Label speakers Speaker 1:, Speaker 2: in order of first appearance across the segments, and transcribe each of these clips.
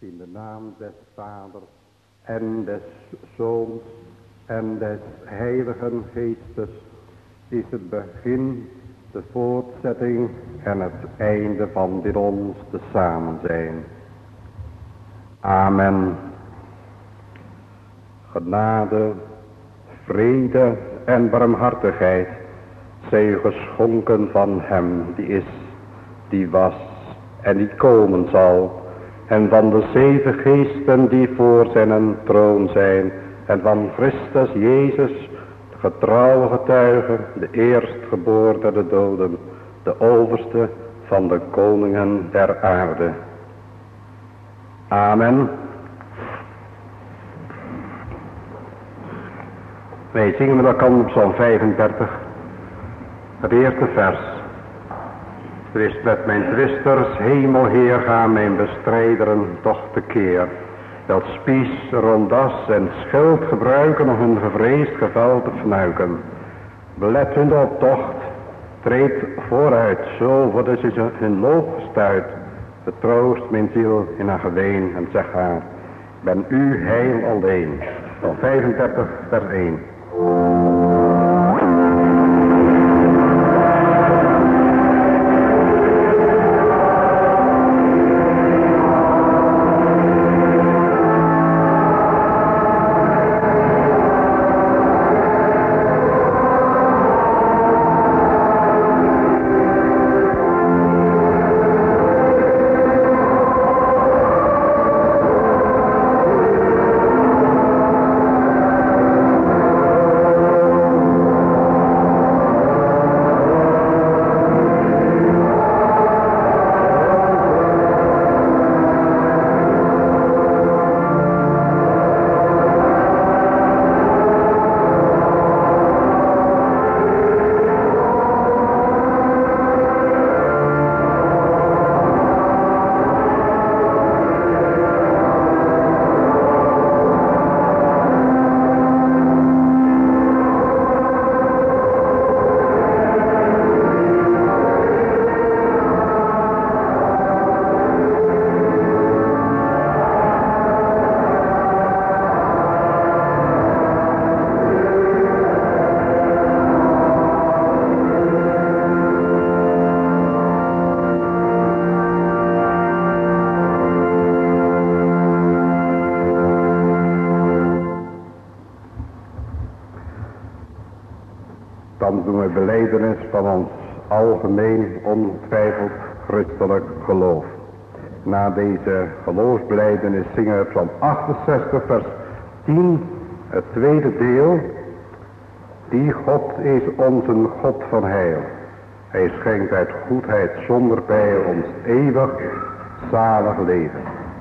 Speaker 1: In de naam des Vaders en des Zoons en des Heiligen Geestes is het begin, de voortzetting en het einde van dit ons te samen zijn. Amen. Genade, vrede en barmhartigheid zij u geschonken van hem die is, die was en die komen zal, en van de 7 geesten die voor zijn troon zijn, en van Christus Jezus, de getrouwe getuige, de eerstgeboren der de doden, de overste van de koningen der aarde. Amen. Wij zingen met elkaar op Psalm 35, het eerste vers. Twist met mijn twisters, hemelheer, gaan mijn bestrijderen toch tekeer. Dat spies, rondas en schild gebruiken om hun gevreesd gevel te fnuiken. Belet hun optocht, treed vooruit, zo worden ze hun loop gestuit. Vertroost mijn ziel in haar geween en zeg haar, ben u heil alleen. Van 35 vers 1. Belijdenis van ons algemeen ongetwijfeld christelijk geloof. Na deze geloofsbelijdenis zingen we Psalm 68 vers 10, het tweede deel. Die God is onze God van heil. Hij schenkt uit goedheid zonder pijl ons eeuwig zalig leven.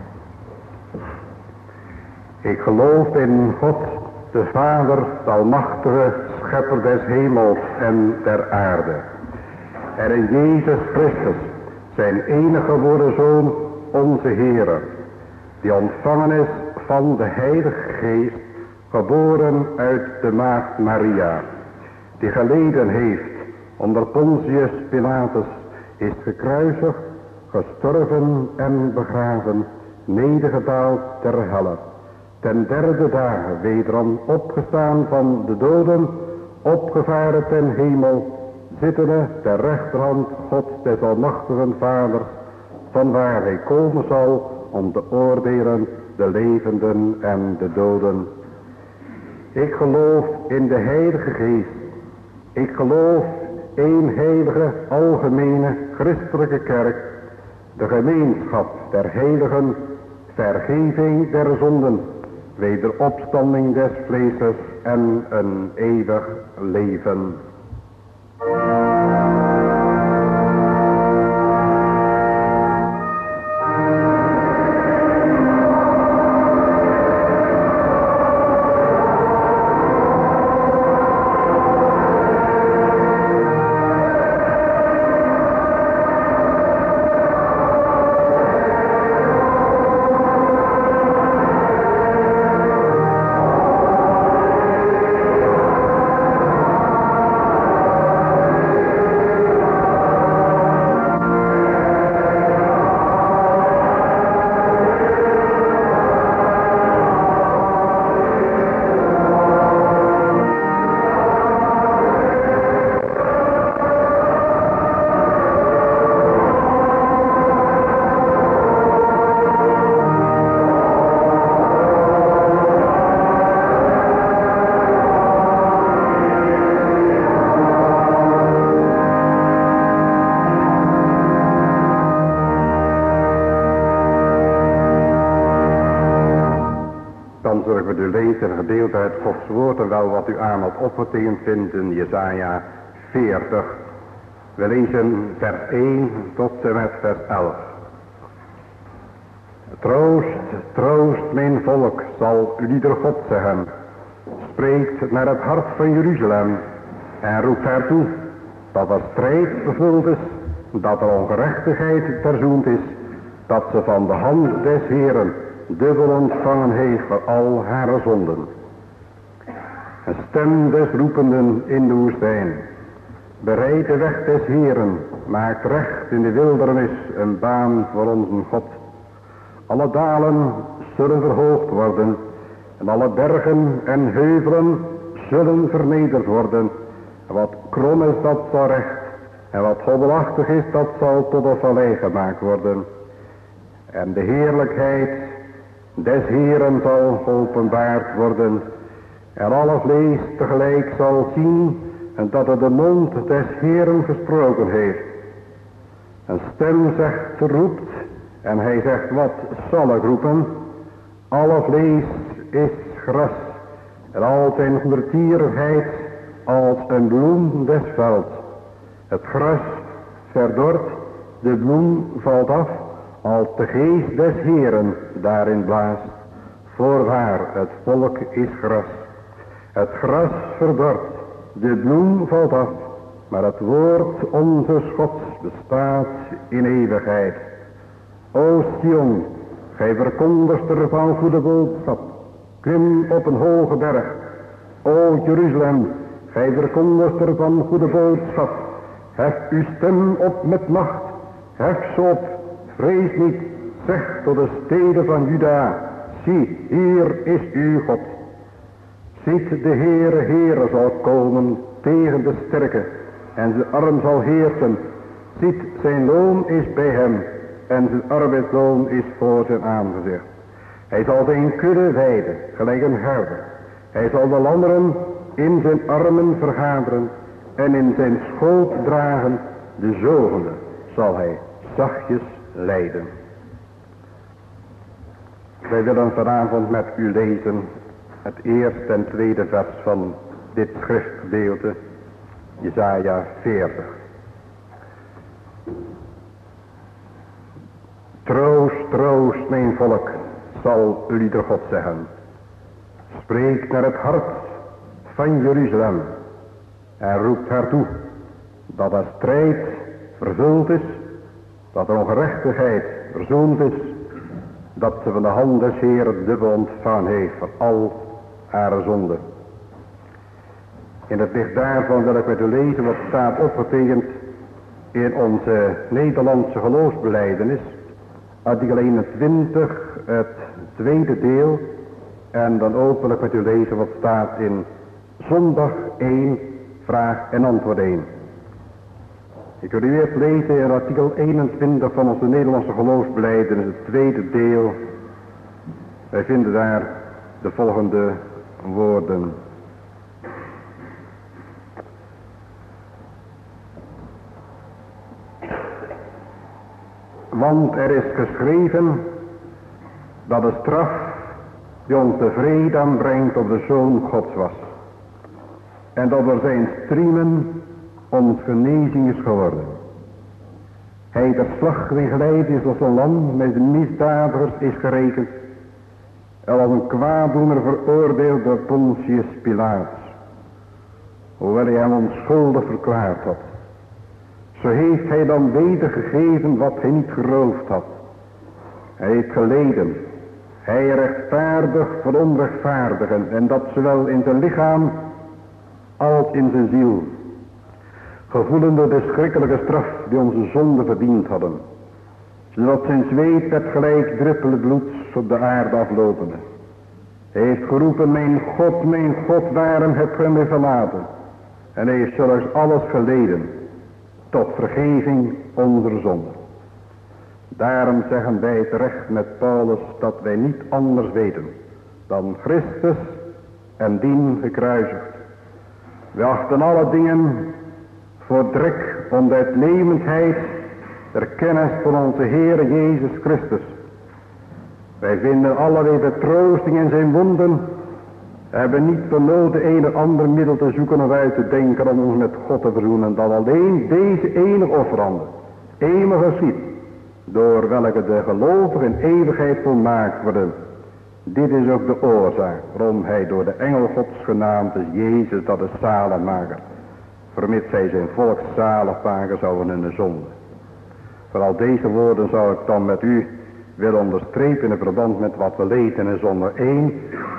Speaker 1: Ik geloof in God, de Vader, de Almachtige, Schepper des hemels en der aarde. En in Jezus Christus, zijn enige geboren Zoon, onze Heere, die ontvangen is van de Heilige Geest, geboren uit de Maagd Maria, die geleden heeft onder Pontius Pilatus, is gekruisigd, gestorven en begraven, nedergedaald ter helle. Ten derde dagen wederom opgestaan van de doden, opgevaren ten hemel, zittende ter rechterhand Gods des almachtigen Vaders, vanwaar hij komen zal om te oordelen de levenden en de doden. Ik geloof in de Heilige Geest. Ik geloof één heilige, algemene, christelijke kerk, de gemeenschap der heiligen, vergeving der zonden, wederopstanding des vleeses en een eeuwig leven. ik met u lezen een gedeelte uit Gods woord en wel wat u aan had opgetekend vindt in Jesaja 40. We lezen vers 1 tot en met vers 11. Troost, troost mijn volk, zal ieder God zeggen. Spreekt naar het hart van Jeruzalem en roept haar toe dat er strijd vervuld is, dat er ongerechtigheid verzoend is, dat ze van de hand des Heeren dubbel ontvangen heeft voor al haar zonden. Een stem des roependen in de woestijn. Bereid de weg des Heeren, maakt recht in de wildernis een baan voor onze God. Alle dalen zullen verhoogd worden en alle bergen en heuvelen zullen vernederd worden. En wat krom is, dat zal recht, en wat hobbelachtig is, dat zal tot een vallei gemaakt worden. En de heerlijkheid des Heeren zal geopenbaard worden, en alle vlees tegelijk zal zien, en dat het de mond des Heeren gesproken heeft. Een stem zegt, roept, en hij zegt, wat zal ik roepen? Alle vlees is gras, en al zijn goedertierigheid als een bloem des velds. Het gras verdort, de bloem valt af, als de geest des Heeren daarin blaast. Voorwaar, het volk is gras. Het gras verdort, de bloem valt af, maar het woord onze Gods bestaat in eeuwigheid. O Sion, gij verkondigster van goede boodschap, klim op een hoge berg. O Jeruzalem, gij verkondigster van goede boodschap, hef uw stem op met macht, hef ze op, vrees niet, zeg tot de steden van Juda, zie, hier is uw God. Ziet, de Heere zal komen tegen de sterke, en zijn arm zal heersen. Ziet, zijn loon is bij hem, en zijn arbeidsloon is voor zijn aangezicht. Hij zal zijn kudde weiden, gelijk een herder. Hij zal de lammeren in zijn armen vergaderen, en in zijn schoot dragen, de zogende zal hij zachtjes leiden. Wij willen vanavond met u lezen het eerste en tweede vers van dit schriftgedeelte, Jesaja 40. Troost, troost mijn volk, zal ieder God zeggen. Spreek naar het hart van Jeruzalem en roept haar toe dat er strijd vervuld is, dat er ongerechtigheid verzoend is, dat ze van de hand des Heeren dubbel ontvangen heeft voor al haar zonden. In het licht daarvan wil ik met u lezen wat staat opgetekend in onze Nederlandse geloofsbelijdenis, artikel 21, het tweede deel, en dan ook wil ik met u lezen wat staat in zondag 1, vraag en antwoord 1. Ik wil u eerst lezen in artikel 21 van onze Nederlandse geloofsbelijdenis, het tweede deel. Wij vinden daar de volgende woorden. Want er is geschreven dat de straf die ons de vrede aanbrengt op de Zoon Gods was. En dat door zijn striemen ons genezing is geworden. Hij ter slachting geleid is als een lam met de misdadigers is gerekend. En als een kwaaddoener veroordeeld door Pontius Pilatus. Hoewel hij hem onschuldig verklaard had. Zo heeft hij dan wedergegeven wat hij niet geroofd had. Hij heeft geleden. Hij rechtvaardig voor onrechtvaardigen. En dat zowel in zijn lichaam als in zijn ziel. Gevoelende de schrikkelijke straf die onze zonden verdiend hadden. Zodat zijn zweet werd gelijk druppelen bloeds op de aarde aflopende. Hij heeft geroepen, mijn God, waarom hebt gij mij verlaten? En hij heeft zelfs alles geleden, tot vergeving onze zonden. Daarom zeggen wij terecht met Paulus dat wij niet anders weten dan Christus en dien gekruisigd. Wij achten alle dingen voor drek om de uitnemendheid der kennis van onze Heer Jezus Christus. Wij vinden allerlei betroosting in zijn wonden. Hebben niet benodigd een of ander middel te zoeken of uit te denken om ons met God te verzoenen. Dan alleen deze enige offerande. Eeuwig geschied. Door welke de gelovigen in eeuwigheid volmaakt worden. Dit is ook de oorzaak waarom hij door de engel Gods genaamd is. Jezus, dat is zaligmaker. Vermits hij zijn volk zalig maken zou in de zonde. Vooral deze woorden zou ik dan met u willen onderstrepen in verband met wat we lezen in zonde 1.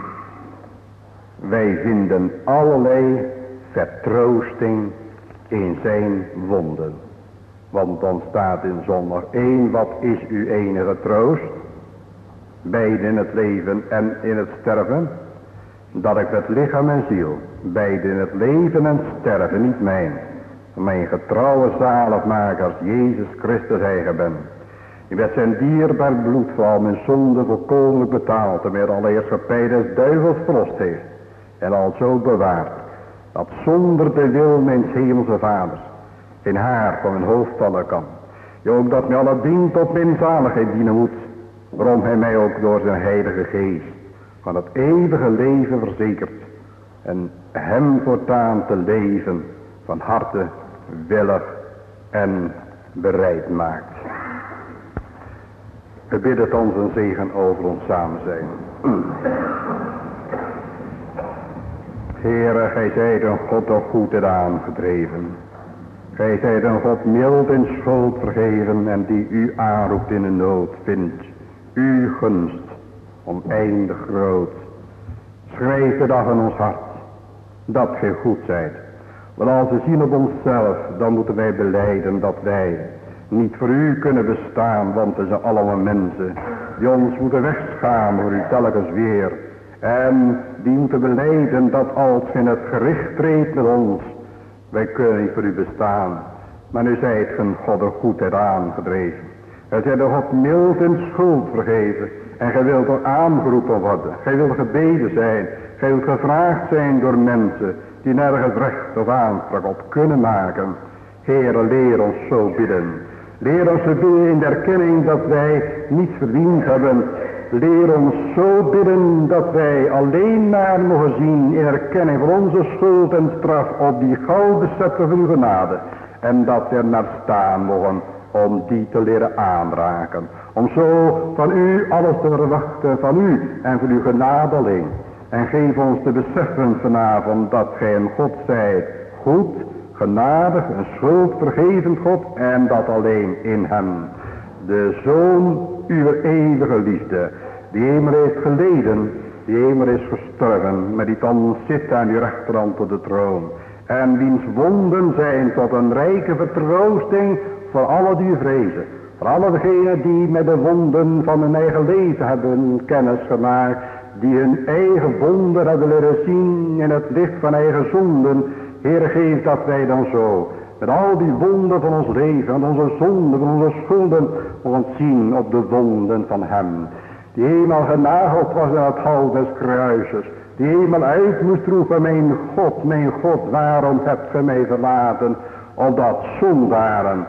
Speaker 1: Wij vinden allerlei vertroosting in zijn wonden. Want dan staat in zonde 1, wat is uw enige troost? Beide in het leven en in het sterven. Dat ik met lichaam en ziel, beide in het leven en sterven, niet mijn getrouwe zaligmakers, Jezus Christus eigen ben. Die met zijn dierbaar bloed voor al mijn zonde volkomen betaald en met alle heerschappij des duivels verlost heeft. En al zo bewaard, dat zonder de wil mijn hemelse vaders geen haar van mijn hoofd vallen kan. Ja, ook dat mij alle dient tot mijn zaligheid dienen moet, waarom hij mij ook door zijn heilige geest van het eeuwige leven verzekert en hem voortaan te leven van harte willig en bereid maakt. We bidden het ons een zegen over ons samen zijn. Heere, gij zijt een God door goed en aangedreven. Gij zijt een God mild in schuld vergeven en die u aanroept in de nood vindt. Uw gunst oneindig groot. Schrijf de dag in ons hart dat gij goed zijt. Want als we zien op onszelf, dan moeten wij belijden dat wij niet voor u kunnen bestaan, want we zijn allemaal mensen die ons moeten wegschamen voor u telkens weer. En die moeten belijden dat als in het gericht treedt met ons, wij kunnen niet voor u bestaan. Maar u zijt een God door goedheid aangedreven. U zijt een God mild in schuld vergeven. En gij wilt er aangeroepen worden. Gij wilt gebeden zijn. Gij wilt gevraagd zijn door mensen die nergens recht of aanspraak op kunnen maken. Heere, leer ons zo bidden. Leer ons te bidden in de erkenning dat wij niets verdiend hebben. Leer ons zo bidden dat wij alleen maar mogen zien in erkenning van onze schuld en straf op die gouden scepter van uw genade. En dat we er naar staan mogen om die te leren aanraken. Om zo van u alles te verwachten, van u en van uw genade alleen. En geef ons te beseffen vanavond dat gij een God zijt, goed, genadig, een schuldvergevend God en dat alleen in hem. De Zoon uw eeuwige liefde, die eenmaal heeft geleden, die eenmaal is gestorven, maar die dan zit aan uw rechterhand op de troon. En wiens wonden zijn tot een rijke vertroosting voor alle die u vrezen. Voor alle degenen die met de wonden van hun eigen leven hebben kennis gemaakt. Die hun eigen wonden hebben leren zien in het licht van eigen zonden. Heere, geef dat wij dan zo met al die wonden van ons leven, van onze zonden, van onze schulden, mogen zien op de wonden van hem. Die eenmaal genageld was aan het hout des kruises. Die eenmaal uit moest roepen, mijn God, waarom hebt ge mij verlaten? Opdat zondaren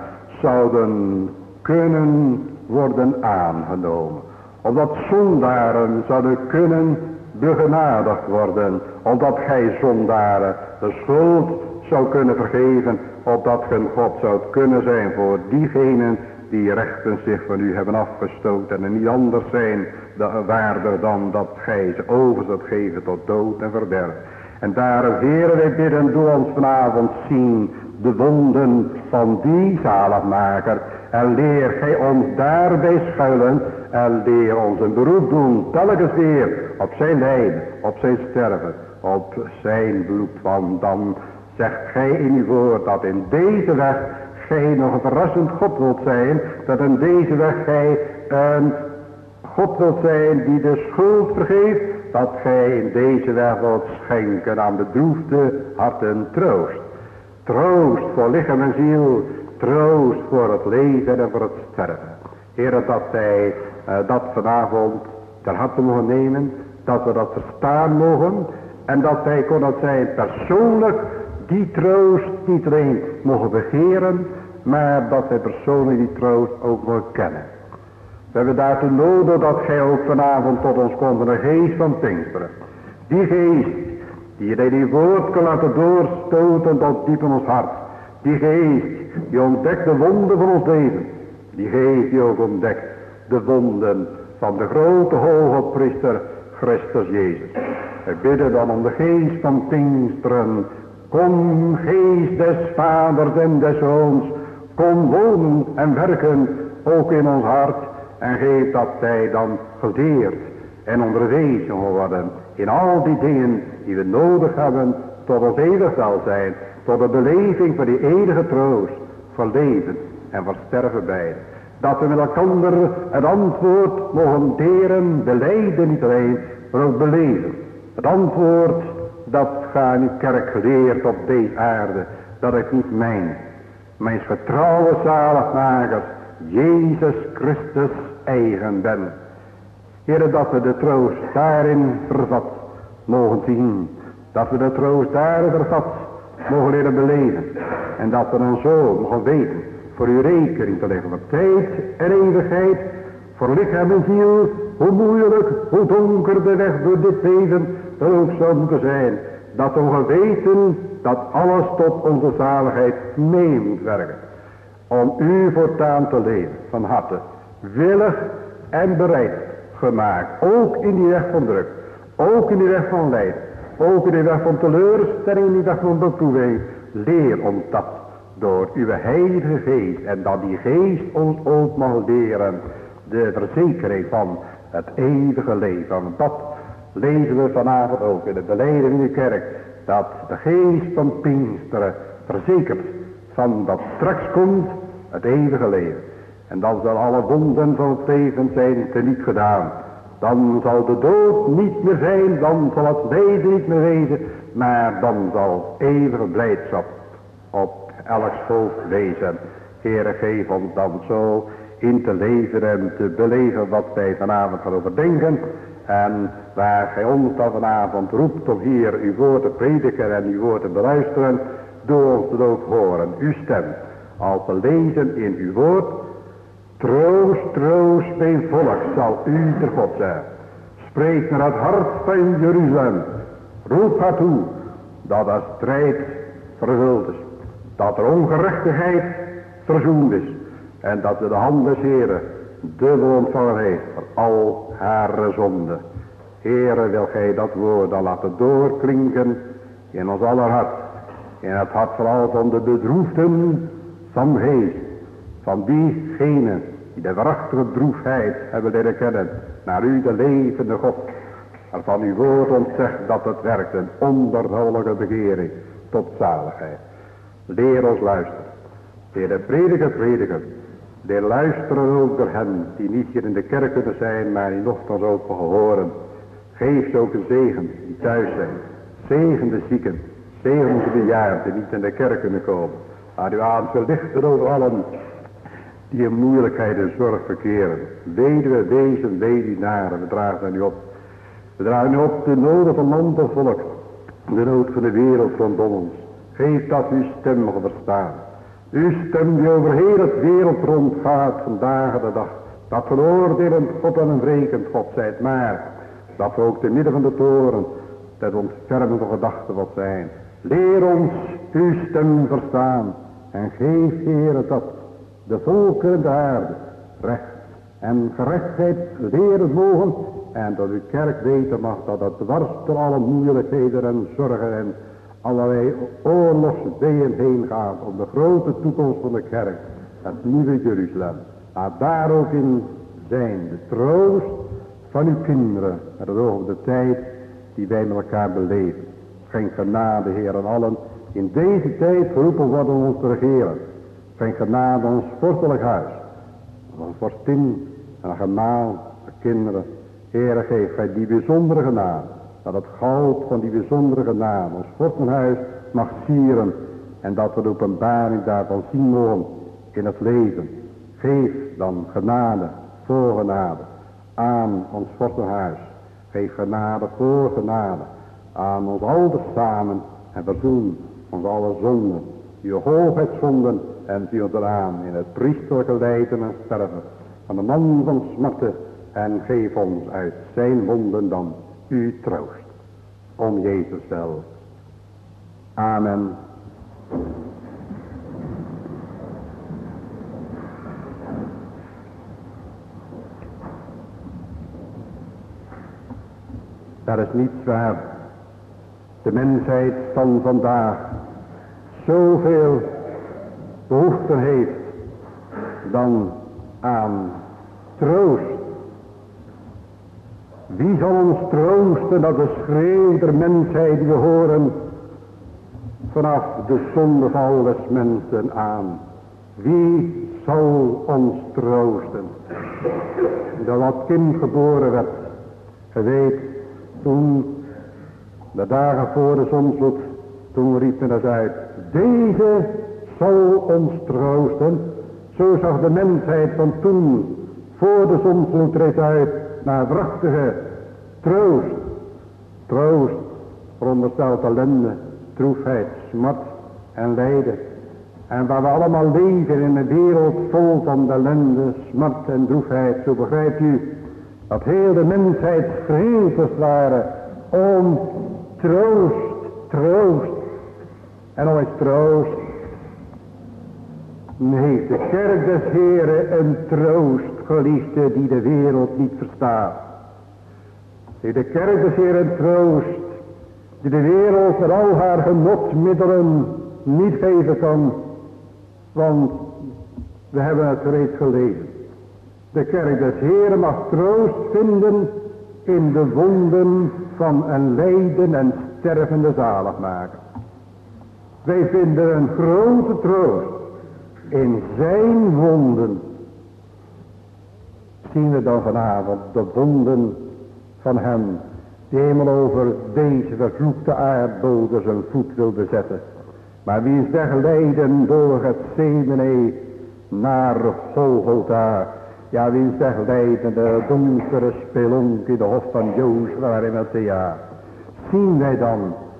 Speaker 1: zouden kunnen worden aangenomen. Opdat zondaren zouden kunnen begenadigd worden. Opdat gij zondaren de schuld zou kunnen vergeven. Opdat ge een God zou kunnen zijn voor diegenen die rechten zich van u hebben afgestoten. En niet anders zijn waarder dan dat gij ze over zult geven tot dood en verderf. En daarom, Heere, wij bidden, doe ons vanavond zien de wonden van die zaligmaker. En leer gij ons daarbij schuilen. En leer ons een beroep doen, telkens weer, op zijn lijden, op zijn sterven, op zijn bloed. Want dan zegt gij in uw woord dat in deze weg gij nog een verrassend God wilt zijn. Dat in deze weg gij een God wilt zijn die de schuld vergeeft. Dat gij in deze weg wilt schenken aan bedroefde harten troost. Troost voor lichaam en ziel. Troost voor het leven en voor het sterven. Heere, dat wij dat vanavond ter harte mogen nemen. Dat we dat verstaan mogen. En dat wij kunnen zijn persoonlijk die troost niet alleen mogen begeren. Maar dat wij persoonlijk die troost ook mogen kennen. We hebben daartoe nodig dat gij ook vanavond tot ons komt in de geest van Pinksteren. Die geest die je die woord kan laten doorstoten tot diep in ons hart. Die geest die ontdekt de wonden van ons leven. Die geest die ook ontdekt de wonden van de grote hoge priester Christus Jezus. We bidden dan om de geest van Pinksteren. Kom geest des vaders en des zoons. Kom wonen en werken ook in ons hart. En geef dat wij dan geleerd en onderwezen worden in al die dingen die we nodig hebben tot ons eeuwig welzijn. Tot de beleving van die eeuwige troost voor leven en voor sterven beide. Dat we met elkaar het antwoord mogen deren, belijden niet alleen, maar ook beleven. Het antwoord dat gaat in uw kerk geleerd op deze aarde, dat ik niet mijn vertrouwen zaligmaker, Jezus Christus eigen ben. Heere, dat we de troost daarin vervat mogen zien. Dat we de troost daarin vervat mogen leren beleven. En dat we dan zo mogen weten voor uw rekening te leggen. Voor tijd en eeuwigheid. Voor lichaam en ziel. Hoe moeilijk, hoe donker de weg door dit leven ook zou moeten zijn. Dat we mogen weten dat alles tot onze zaligheid mee moet werken. Om u voortaan te leven van harte. Willig en bereid gemaakt. Ook in die weg van druk. Ook in die weg van lijden. Ook in die weg van teleurstelling. In die weg van beproeving. Leer ons dat door uw heilige geest. En dat die geest ons ook mag leren. De verzekering van het eeuwige leven. Dat lezen we vanavond ook in de belijdenis in de kerk. Dat de geest van Pinksteren verzekert van dat straks komt het eeuwige leven. En dan zal alle wonden van het leven zijn teniet gedaan. Dan zal de dood niet meer zijn, dan zal het lijden niet meer wezen, maar dan zal eeuwige blijdschap op elks volk wezen. Heere, geef ons dan zo in te leven en te beleven wat wij vanavond gaan overdenken. En waar gij ons dan vanavond roept om hier uw woord te prediken en uw woord te beluisteren, doe ons het ook horen, uw stem, als we lezen in uw woord. Troost, troost, mijn volk, zal u ter God zijn. Spreek naar het hart van Jeruzalem. Roep haar toe dat er strijd vervuld is. Dat er ongerechtigheid verzoend is. En dat de hand des Heren dubbel ontvangen heeft voor al haar zonden. Heere, wil gij dat woord dan laten doorklinken in ons aller hart. In het hart vooral van de bedroefden van geest. Van diegenen die de waarachtige droefheid hebben leren kennen. Naar u de levende God. Waarvan uw woord ons zegt dat het werkt een onverhoudelijke begering tot zaligheid. Leer ons luisteren. Leer de prediker. Leer luisteren ook door hen die niet hier in de kerk kunnen zijn, maar die nogthans ook mogen horen. Geef ze ook een zegen die thuis zijn. Zegen de zieken. Zegen de bejaarden die niet in de kerk kunnen komen. Laat uw aandacht lichten over allen die in moeilijkheid en zorg verkeren. Weduwe, wezen, weduwnaren, we dragen aan u op. We dragen u op de noden van land en volk. De nood van de wereld rondom ons. Geef dat uw stem mogen verstaan. Uw stem die over heel het wereld rondgaat vandaag de dag. Dat we oordelend God en een wrekend God zijt. Maar dat we ook te midden van de toren het ontfermende gedachten wat zijn. Leer ons uw stem verstaan. En geef, Heere, dat de volken de aarde recht en gerechtigheid leren mogen. En dat uw kerk weten mag dat het dwars door alle moeilijkheden en zorgen en allerlei oorlogsweeën heen gaat om de grote toekomst van de kerk. Het nieuwe Jeruzalem. Laat daar ook in zijn de troost van uw kinderen. Met het oog op de tijd die wij met elkaar beleven. Schenk genade, Heer, aan allen in deze tijd geroepen worden om ons te regeren. Schenk genade aan ons vorstelijk huis. Aan een vorstin en een gemaal, de kinderen. Heere, geef gij die bijzondere genade. Dat het goud van die bijzondere genade ons vorstenhuis mag sieren. En dat we de openbaring daarvan zien mogen in het leven. Geef dan genade voor genade aan ons vorstenhuis. Geef genade voor genade aan ons allen samen. En verzoen ons alle zonden. Uw hoogheid zonden en zie ons eraan in het priesterlijke lijden en sterven van de man van smarten en geef ons uit zijn wonden dan uw troost. Om Jezus wil. Amen. Er is niets waar de mensheid van vandaag zoveel behoefte heeft dan aan troost. Wie zal ons troosten dat de schreeuw der mensheid die we horen vanaf de zondeval des mensen aan? Wie zal ons troosten? Dat dat kind geboren werd, je weet, toen de dagen voor de zonsvloed, toen riep men eens uit, deze zal ons troosten. Zo zag de mensheid van toen voor de zonsvloed reeds uit naar prachtige troost. Troost, veronderstelt ellende, droefheid, smart en lijden. En waar we allemaal leven in een wereld vol van ellende, smart en droefheid, zo begrijpt u dat heel de mensheid schreeuwt als het ware om troost, troost. En al is troost, heeft de kerk des Heren een troost, geliefde, die de wereld niet verstaat. Heeft de kerk des Heren een troost, die de wereld met al haar genotmiddelen niet geven kan. Want we hebben het reeds gelezen. De kerk des Heren mag troost vinden in de wonden van een lijden en stervende zaligmaker. Wij vinden een grote troost in zijn wonden. Zien we dan vanavond de wonden van hem die helemaal over deze vervloekte aardbodem zijn voet wil bezetten. Maar wie is weggeleiden door het Gethsemane naar Golgotha. Ja, wie is weggeleiden de donkere spelonk in de hof van Jozef waarin het ja. Zien wij dan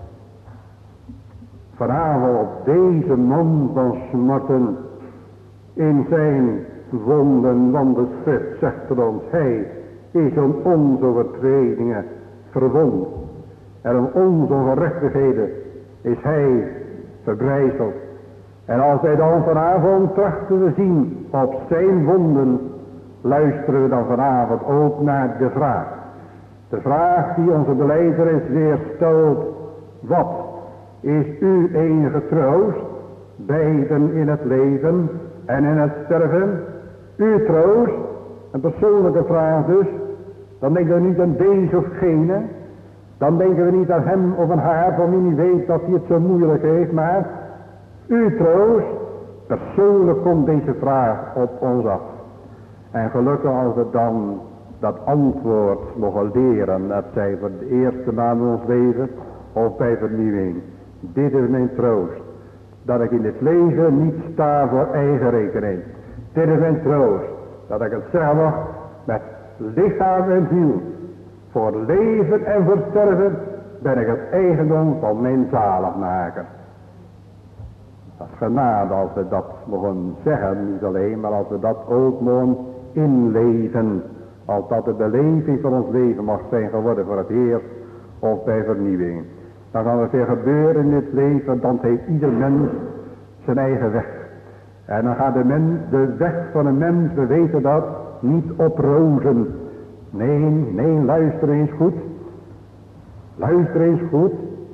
Speaker 1: vanavond op deze man van smarten in zijn wonden, want de schrift zegt tot ons, hij is om onze overtredingen verwond en om onze ongerechtigheden is hij verbrijzeld. En als wij dan vanavond trachten te zien op zijn wonden, luisteren we dan vanavond ook naar de vraag. De vraag die onze belijdenis weer stelt, wat is uw enige troost, beiden in het leven en in het sterven? Uw troost, een persoonlijke vraag dus, dan denken we niet aan deze of gene, dan denken we niet aan hem of aan haar, van wie niet weet dat hij het zo moeilijk heeft, maar uw troost, persoonlijk komt deze vraag op ons af. En gelukkig als we dan dat antwoord mogen leren, dat zij voor de eerste maand van ons leven of bij vernieuwing. Dit is mijn troost, dat ik in dit leven niet sta voor eigen rekening. Dit is mijn troost, dat ik het zeggen mag met lichaam en ziel. Voor leven en voor sterven ben ik het eigendom van mijn zaligmaker. Dat is genade als we dat mogen zeggen, niet alleen, maar als we dat ook mogen inleven. Als dat de beleving van ons leven mag zijn geworden voor het eerst of bij vernieuwing. Dan kan er veel gebeuren in dit leven, dan heeft ieder mens zijn eigen weg. En dan gaat de weg van een mens, we weten dat, niet op rozen. Nee, luister eens goed. Luister eens goed.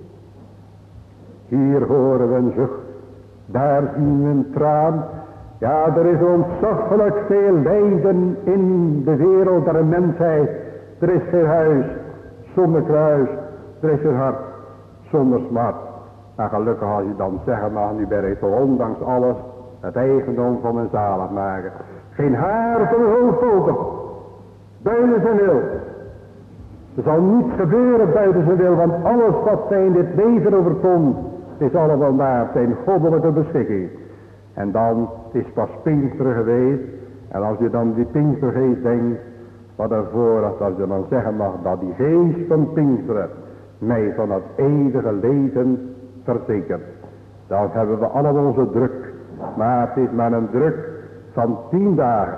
Speaker 1: Hier horen we een zucht. Daar zien we een traan. Ja, er is ontzaglijk veel lijden in de wereld der mensheid. Er is geen huis zonder kruis. Er is geen hart zonder smart. Maar gelukkig als je dan zeggen mag, nu ben ik zo ondanks alles het eigendom van mijn zaligmaker. Geen haar van mijn hoofd over. Buiten zijn wil. Er zal niets gebeuren buiten zijn wil, want alles wat mij in dit leven overkomt, is allemaal naar zijn goddelijke beschikking. En dan is pas Pinksteren geweest. En als je dan die Pinkstergeest denkt, wat ervoor, als je dan zeggen mag, dat die geest van Pinksteren mij van het eeuwige leven verzekert. Dan hebben we allemaal onze druk. Maar het is maar een druk van 10 dagen.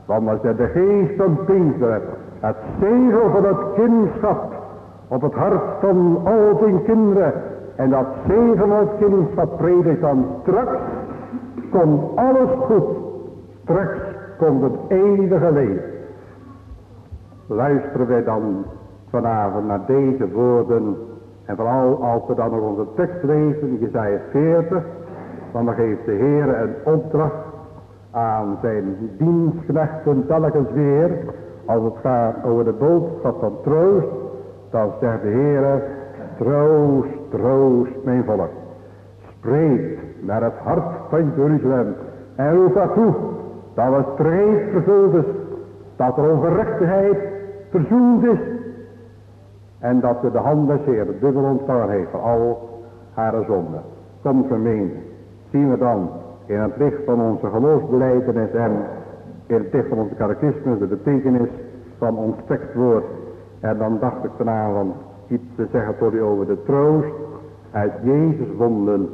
Speaker 1: Want als je de geest van Pinkster, het zegel van het kindschap, op het hart van al zijn kinderen, en dat zegel van het kindschap predikt dan straks, komt alles goed. Straks komt het eeuwige leven. Luisteren wij dan vanavond naar deze woorden. En vooral als we dan nog onze tekst lezen, Jesaja 40. Dan geeft de Heer een opdracht aan zijn dienstknechten telkens weer. Als het gaat over de boodschap van troost. Dan zegt de Heer, troost, troost mijn volk. Spreek naar het hart van Jeruzalem. En roep dat toe. Dat het strijd vervuld is. Dat er ongerechtigheid verzoend is. En dat de hand des Heer dubbel ontvangen heeft voor al haar zonden. Kom gemeente, zien we dan in het licht van onze geloofsbelijdenis en in het licht van onze catechismus de betekenis van ons tekstwoord. En dan dacht ik vanavond iets te zeggen tot u over de troost uit Jezus wonden.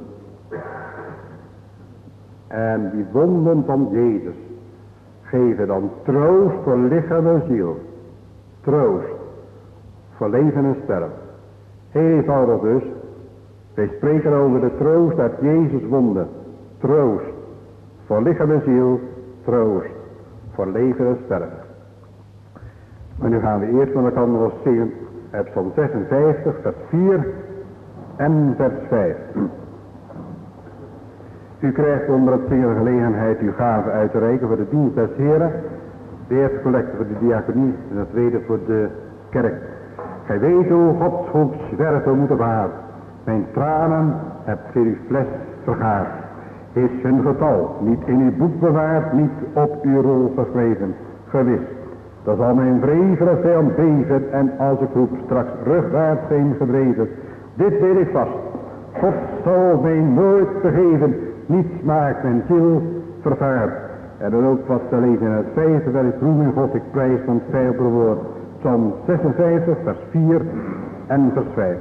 Speaker 1: En die wonden van Jezus geven dan troost voor lichaam en ziel. Troost voor leven en sterven. Heel eenvoudig dus. Wij spreken over de troost uit Jezus wonden. Troost voor lichaam en ziel. Troost voor leven en sterven. Maar nu gaan we eerst met elkaar nog zingen uit Psalm 56 vers 4 en vers 5. U krijgt onder het zingen gelegenheid uw gave uit te reiken voor de dienst des Heren. De eerste collecte voor de diaconie en de tweede voor de kerk. Gij weet hoe Gods hoek zwerven moeten behaard. Mijn tranen hebt voor uw fles vergaard. Is hun getal niet in uw boek bewaard, niet op uw rol geschreven. Gewis, dan zal mijn wrevele vijand beven en als ik roep straks rugwaarts zijn gedreven. Dit weet ik vast, God zal mij nooit vergeven, niets maakt mijn ziel vervaard. En dan ook wat te lezen in het 5e vers, roem in God, ik prijs van het vijfde woord. Psalm 56 vers 4 en vers 5.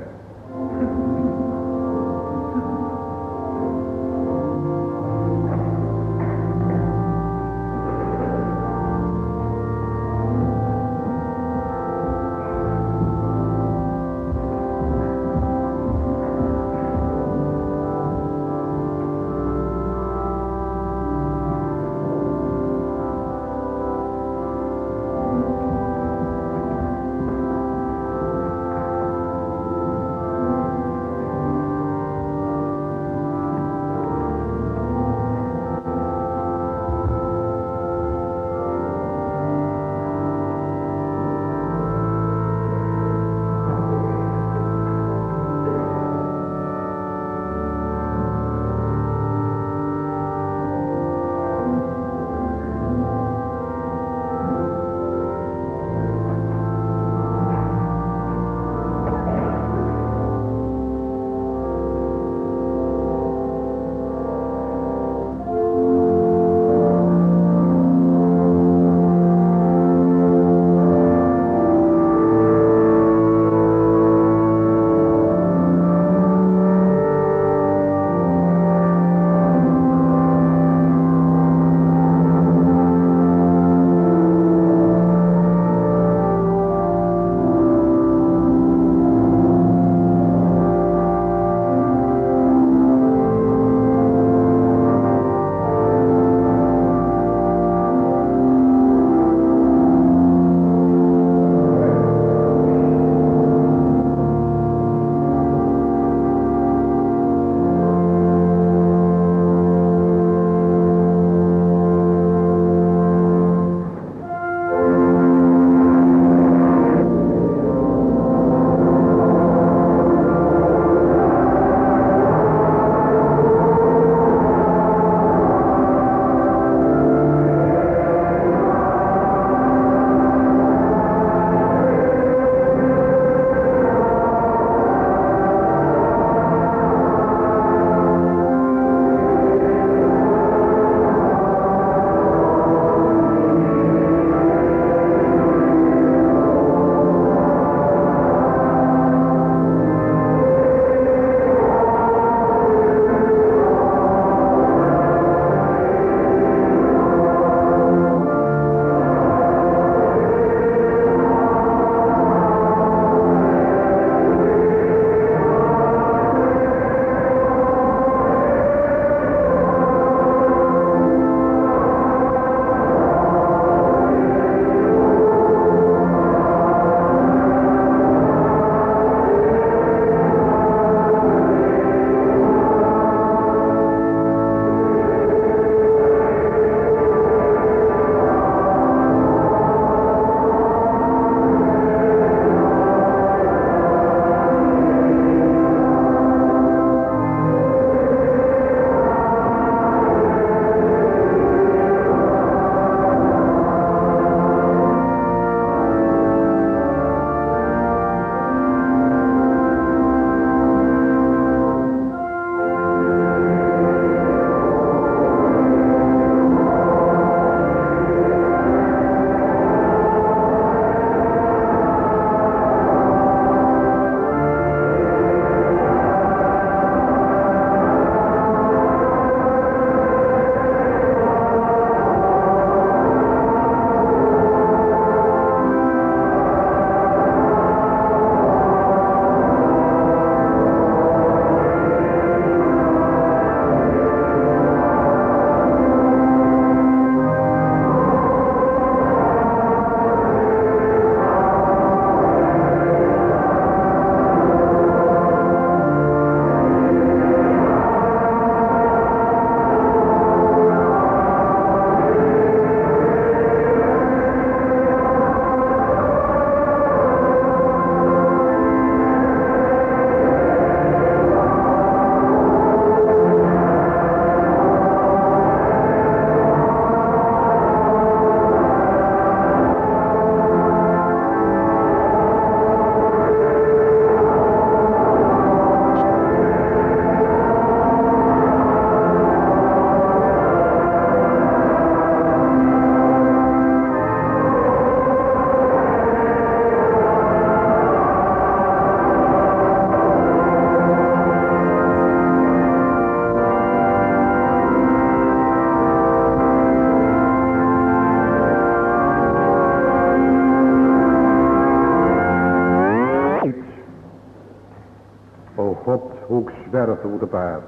Speaker 1: God ook zwerft op de paard.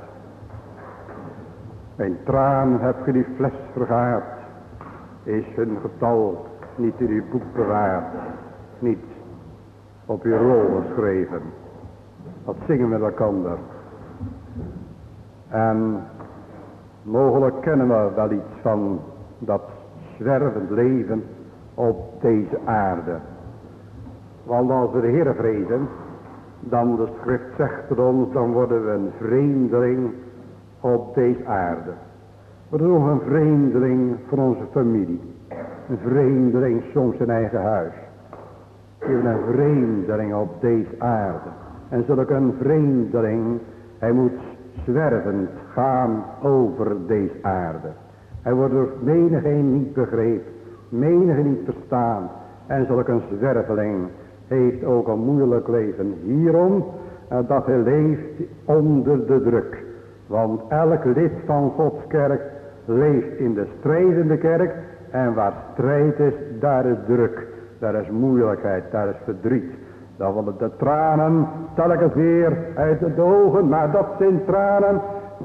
Speaker 1: Mijn traan heb ge die fles vergaard, is hun getal niet in uw boek bewaard, niet op uw rol geschreven. Dat zingen we met elkaar. En mogelijk kennen we wel iets van dat zwervend leven op deze aarde. Want als we de Heere vrezen, dan de schrift zegt het ons, dan worden we een vreemdeling op deze aarde. We worden ook een vreemdeling van onze familie. Een vreemdeling soms in eigen huis. We hebben een vreemdeling op deze aarde. En zulk een vreemdeling, hij moet zwervend gaan over deze aarde. Hij wordt door menigeen niet begrepen, menigeen niet verstaan. En zulk een zwerveling heeft ook een moeilijk leven. Hierom dat hij leeft onder de druk. Want elk lid van Gods kerk leeft in de strijdende kerk. En waar strijd is, daar is druk. Daar is moeilijkheid, daar is verdriet. Dan worden de tranen telkens weer uit de ogen. Maar dat zijn tranen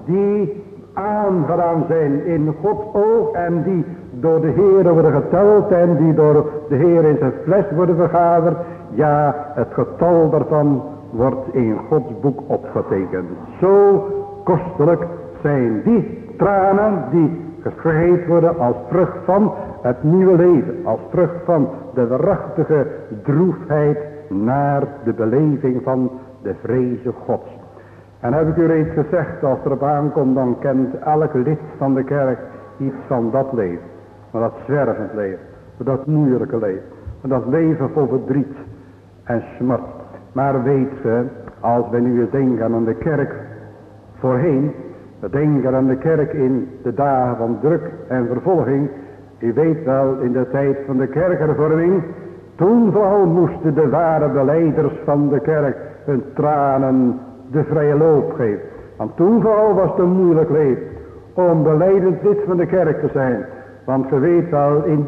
Speaker 1: die aangedaan zijn in Gods oog. En die door de Heer worden geteld. En die door de Heer in zijn fles worden vergaderd. Ja, het getal daarvan wordt in Gods boek opgetekend. Zo kostelijk zijn die tranen die geschreven worden als vrucht van het nieuwe leven. Als vrucht van de waarachtige droefheid naar de beleving van de vreze Gods. En heb ik u reeds gezegd, als er op aankomt, dan kent elk lid van de kerk iets van dat leven. Van dat zwervend leven, van dat moeilijke leven, van dat leven vol verdriet en smart. Maar weet ge, als we nu eens denken aan de kerk voorheen, we denken aan de kerk in de dagen van druk en vervolging. U weet wel, in de tijd van de kerkhervorming, toen vooral moesten de ware belijders van de kerk hun tranen de vrije loop geven. Want toen vooral was het een moeilijk leven om belijdend lid van de kerk te zijn. Want je weet wel, in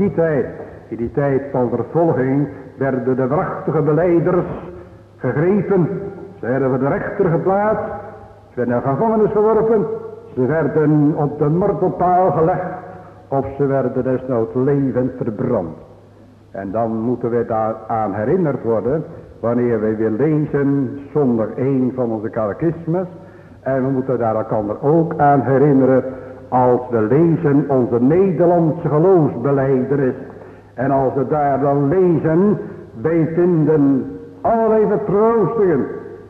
Speaker 1: die tijd van vervolging, werden de waarachtige belijders gegrepen. Ze werden voor de rechter geplaatst. Ze werden in gevangenis geworpen. Ze werden op de martelpaal gelegd. Of ze werden desnoods levend verbrand. En dan moeten we daaraan herinnerd worden. Wanneer wij weer lezen zonder 1 van onze catechismes. En we moeten daar elkaar ook aan herinneren. Als we lezen onze Nederlandse geloofsbelijdenis. En als we daar dan lezen. Wij vinden allerlei vertroostingen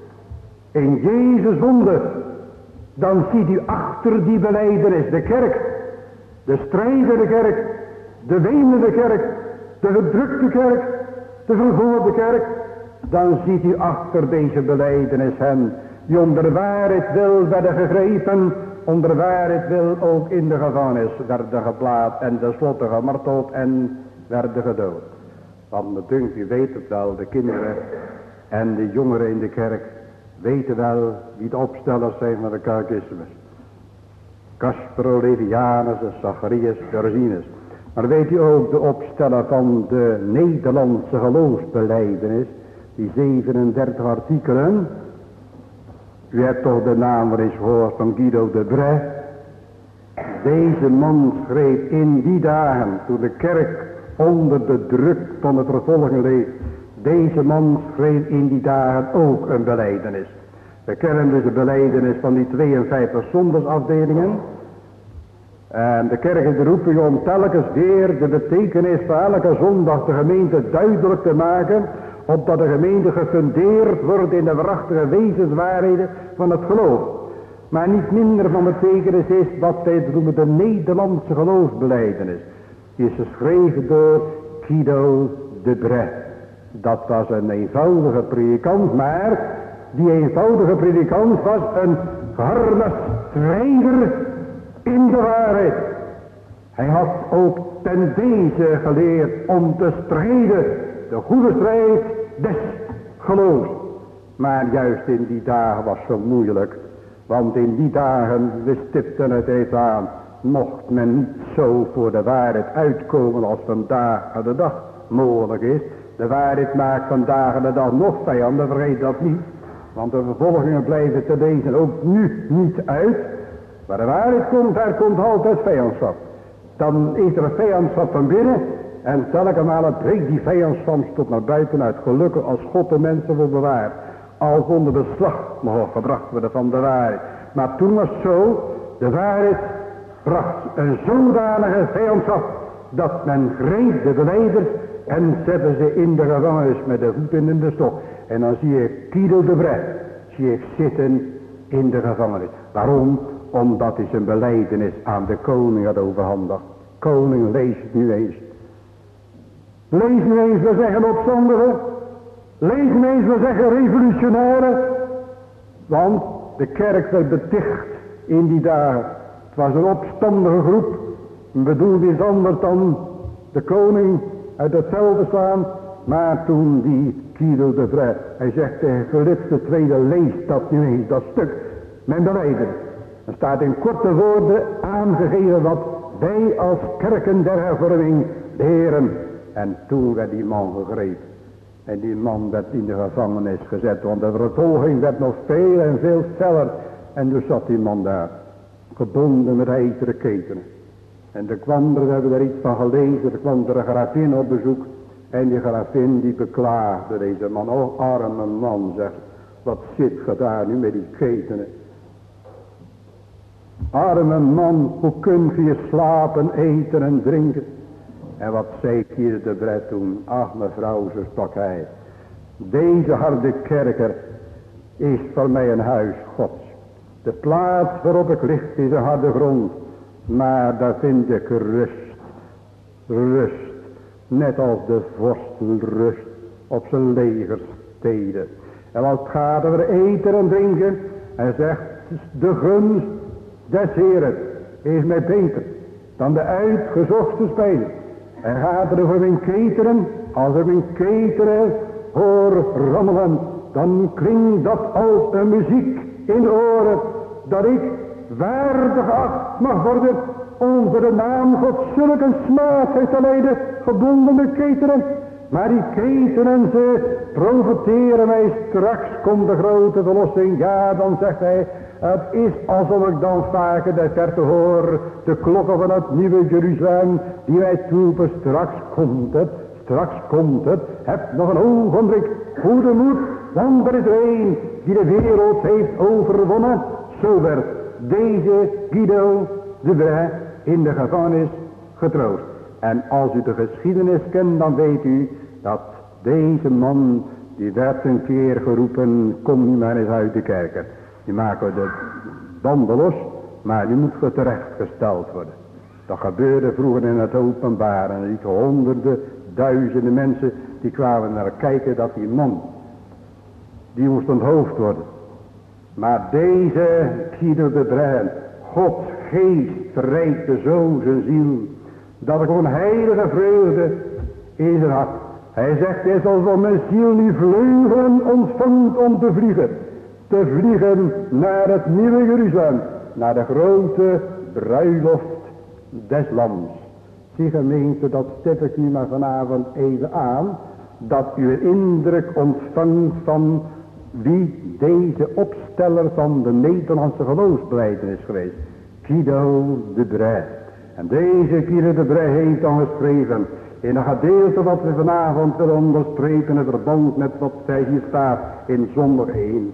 Speaker 1: in Jezus wonder. Dan ziet u achter die belijdenis de kerk, de strijdende kerk, de wenende kerk, de verdrukte kerk, de vervolgde kerk. Dan ziet u achter deze belijdenis hen die om de waarheid wil werden gegrepen, om de waarheid wil ook in de gevangenis werden geplaatst en tenslotte gemarteld en werden gedood. Want me dunkt, u weet het wel, de kinderen en de jongeren in de kerk weten wel wie de opstellers zijn van de catechismus. Casper Olevianus, Zacharias, Georginus. Maar weet u ook de opsteller van de Nederlandse geloofsbelijdenis, die 37 artikelen. U hebt toch de naam wel eens gehoord van Guido de Brès. Deze man schreef in die dagen, toen de kerk onder de druk van de vervolging leed. Deze man schreef in die dagen ook een belijdenis. We kennen dus de belijdenis van die 52 zondagsafdelingen. En de kerk is geroepen om telkens weer de betekenis van elke zondag de gemeente duidelijk te maken. Opdat de gemeente gefundeerd wordt in de waarachtige wezenswaarheden van het geloof. Maar niet minder van betekenis is wat wij noemen de Nederlandse geloofsbelijdenis. Die is geschreven door Guido de Brès. Dat was een eenvoudige predikant, maar die eenvoudige predikant was een geharde strijder in de waarheid. Hij had ook ten deze geleerd om te strijden, de goede strijd des geloofs. Maar juist in die dagen was zo moeilijk, want in die dagen, we stipten het even aan, mocht men niet zo voor de waarheid uitkomen als vandaag aan de dag mogelijk is. De waarheid maakt vandaag aan de dag nog vijanden, vergeet dat niet.
Speaker 2: Want de vervolgingen blijven te lezen ook nu niet uit. Maar de waarheid komt, daar komt altijd vijandschap. Dan is er vijandschap van binnen. En telkens malen breekt die vijandschap tot naar buiten uit. Gelukkig als God de mensen wil bewaren. Als onder beslag mogen gebracht worden van de waarheid. Maar toen was het zo. De waarheid bracht een zodanige vijandschap. Dat men greep de belijders. En zette ze in de gevangenis met de voeten in de stok. En dan zie je Guido de Brij. Zie ik zitten in de gevangenis. Waarom? Omdat hij zijn belijdenis aan de koning had overhandigd. Koning, lees het nu eens. Lees nu eens, we zeggen opstandigen. Lees nu eens, we zeggen revolutionairen. Want de kerk werd beticht in die dagen. Het was een opstandige groep. Bedoelde is anders dan de koning uit het veld te slaan. Maar toen die Guido de Vrij, hij zegt tegen Philips de Tweede, lees dat nu eens, dat stuk. Mijn belijdenis. Er staat in korte woorden aangegeven wat wij als kerken der hervorming leren. En toen werd die man gegrepen. En die man werd in de gevangenis gezet. Want de vervolging werd nog veel en veel feller. En dus zat die man daar. Gebonden met ijzeren ketenen. En er kwam er, we hebben er iets van gelezen. Er kwam er een gravin op bezoek. En die gravin die beklaagde deze man. Oh arme man, zegt. Wat zit ge daar nu met die ketenen. Arme man, hoe kunt je slapen, eten en drinken? En wat zei hier de Bret toen? Ach mevrouw, zo sprak hij. Deze harde kerker is voor mij een huis Gods. De plaats waarop ik ligt is een harde grond. Maar daar vind ik rust. Rust. Net als de vorst rust op zijn legersteden. En als het gaat over eten en drinken. Hij zegt, de gunst des Heren is mij beter dan de uitgezochte spijzen. En gaat er over mijn ketenen. Als er mijn ketenen hoor rammelen, dan klinkt dat als een muziek in de oren. Dat ik waardig acht mag worden onder de naam God zulke een smaadheid te lijden, gebonden met ketenen. Maar die ketenen, ze profiteren mij, straks komt de grote verlossing. Ja, dan zegt hij, het is alsof ik dan vaker de verte hoor, de klokken van het nieuwe Jeruzalem, die mij toepen, straks komt het, straks komt het. Heb nog een ogenblik, goede moed, want er is er een die de wereld heeft overwonnen. Zo werd deze Guido de Brij in de gevangenis getroost. En als u de geschiedenis kent, dan weet u dat deze man, die werd een keer geroepen, kom nu maar eens uit de kerken. Die maken de banden los, maar die moet terechtgesteld worden. Dat gebeurde vroeger in het openbaar. En er liepen honderden, duizenden mensen, die kwamen naar kijken dat die man, die moest onthoofd worden. Maar deze Guido de Brij, Gods geest verrijkte zo zijn ziel, dat er gewoon heilige vreugde in zijn hart. Hij zegt, het is alsof mijn ziel nu vleugelen ontvangt om te vliegen. Te vliegen naar het nieuwe Jeruzalem. Naar de grote bruiloft des lams. Zie gemeente, dat stip ik nu maar vanavond even aan. Dat u een indruk ontvangt van wie deze opsteller van de Nederlandse geloofsbelijdenis is geweest. Guido de Brij. En deze Guido de Brij heeft dan geschreven in een gedeelte wat we vanavond willen onderspreken in verband met wat zij hier staat in zondag 1.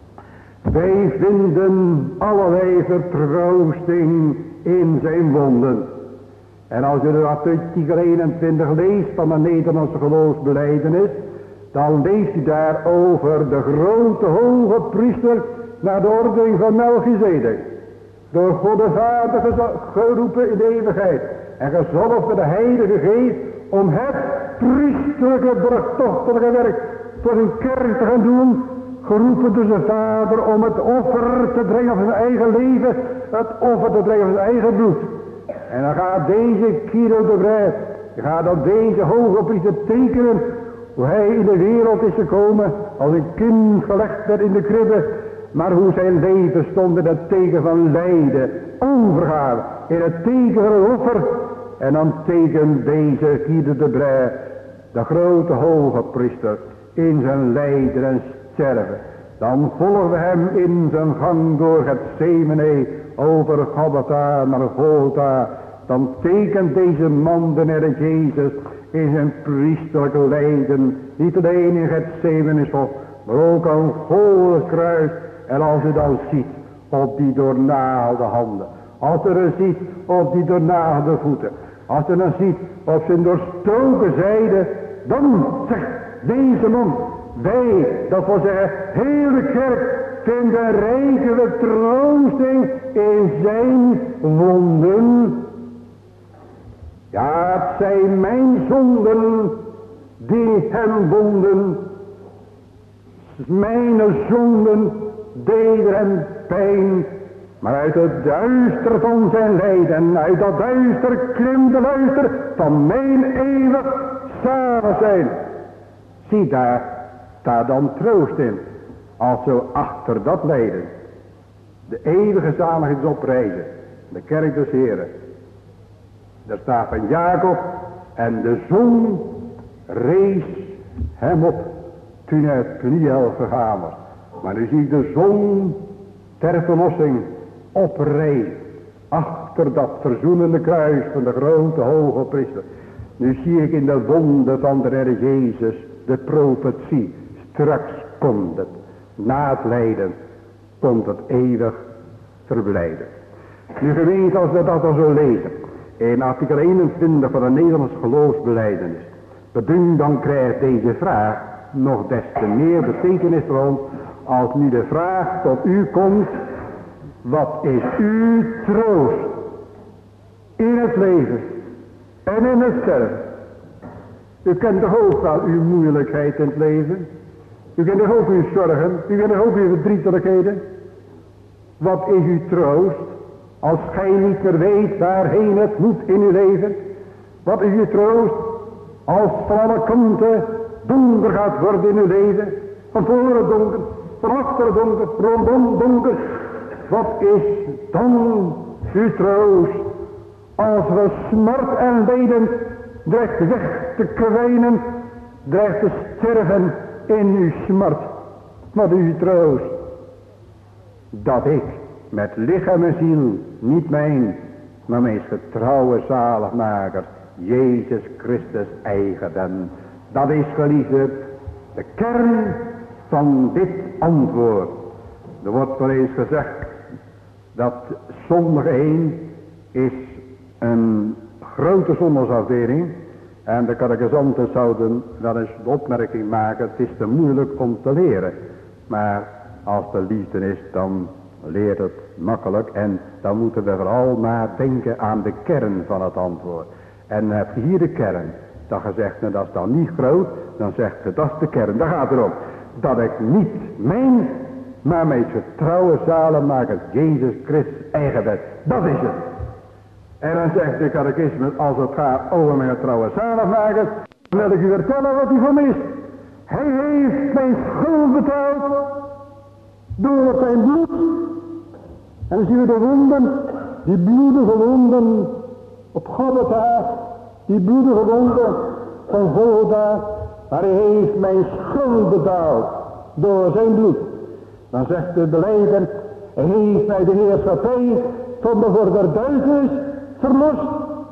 Speaker 2: Wij vinden allerlei vertroosting in zijn wonden. En als u de artikel 21 leest van de Nederlandse geloofsbelijdenis, dan leest u daar over de grote hoge priester naar de ordening van Melchizedek. Door God de Vader geroepen in de eeuwigheid. En gezalfd met de Heilige Geest om het priesterlijke borgtochtelijke werk voor zijn kerk te gaan doen. Geroepen door zijn Vader om het offer te brengen van zijn eigen leven. Het offer te brengen van zijn eigen bloed. En dan gaat deze Guido de Brij, gaat dan deze hoge priester tekenen hoe hij in de wereld is gekomen als een kind gelegd werd in de kribbe. Maar hoe zijn leven stond in het teken van lijden, overgave, in het teken van een offer. En dan tekent deze Guido de Brij, de grote hoge priester, in zijn lijden en sterven. Dan volgen we hem in zijn gang door Getsemane, over Gabbatha naar Golgotha. Dan tekent deze man de Heer Jezus in zijn priesterlijke lijden. Niet alleen in Getsemane, maar ook aan Golgotha. En als u dan ziet op die doornagelde handen. Als u dan ziet op die doornagelde voeten. Als u dan ziet op zijn doorstoken zijde. Dan zegt deze man. Wij, dat wil zeggen, heel de kerk vinden rijke troosting in zijn wonden. Ja, het zijn mijn zonden die hem wonden. Mijn zonden deden hem pijn. Maar uit het duister van zijn lijden, uit dat duister klimt de luister van mijn eeuwig zalig zijn. Zie daar dan troost in, als zo achter dat lijden de eeuwige zaligheid oprijzen, de kerk des Heren. Daar staat van Jacob, en de zon rees hem op toen hij het Peniel gegaan was. Maar nu zie ik de zon ter verlossing oprijzen achter dat verzoenende kruis van de grote hoge priester. Nu zie ik in de wonden van de Heer Jezus de profetie. Straks komt het, na het lijden, komt het eeuwig verblijden. Nu gemeente, als we dat al zo lezen, in artikel 21 van de Nederlandse geloofsbelijdenis, dan krijgt deze vraag nog des te meer betekenis voor ons, als nu de vraag tot u komt, wat is uw troost in het leven en in het sterven? U kent toch ook wel uw moeilijkheid in het leven? U kent toch ook uw zorgen? U kent toch ook uw verdrietelijkheden? Wat is uw troost als gij niet meer weet waarheen het moet in uw leven? Wat is uw troost als van alle kanten donker gaat worden in uw leven? Van voren donker, van achteren donker, rondom donker. Wat is dan uw troost als we smart en lijden dreigt weg te kwijnen, dreigt te sterven in uw smart? Wat is uw troost? Dat ik met lichaam en ziel, niet mijn, maar mijn getrouwe zaligmaker, Jezus Christus eigen ben. Dat is, geliefde, de kern van dit antwoord. Er wordt wel eens gezegd dat zondag 1 is een grote zondagsafdeling. En de catechizanten zouden wel eens de opmerking maken, het is te moeilijk om te leren. Maar als de liefde is, dan leert het makkelijk. En dan moeten we vooral maar denken aan de kern van het antwoord. En dan heb je hier de kern. Dat gezegd, nou, dat is dan niet groot. Dan zegt je, dat is de kern. Daar gaat het om. Dat ik niet mijn, maar mijn getrouwe zaligmaker, Jezus Christus eigen ben. Dat is het. En dan zegt de catechisme, als het gaat over mijn getrouwe zaligmaker, dan wil ik u vertellen wat hij van is. Hij heeft mijn schuld betaald door zijn bloed. En dan zien we de wonden, die bloedige wonden op Gabbatha, die bloedige wonden van Golgotha. Maar hij heeft mijn schuld betaald door zijn bloed. Dan zegt de beleider, hij heeft mij de heerschappij van de voor der duisternis verlost.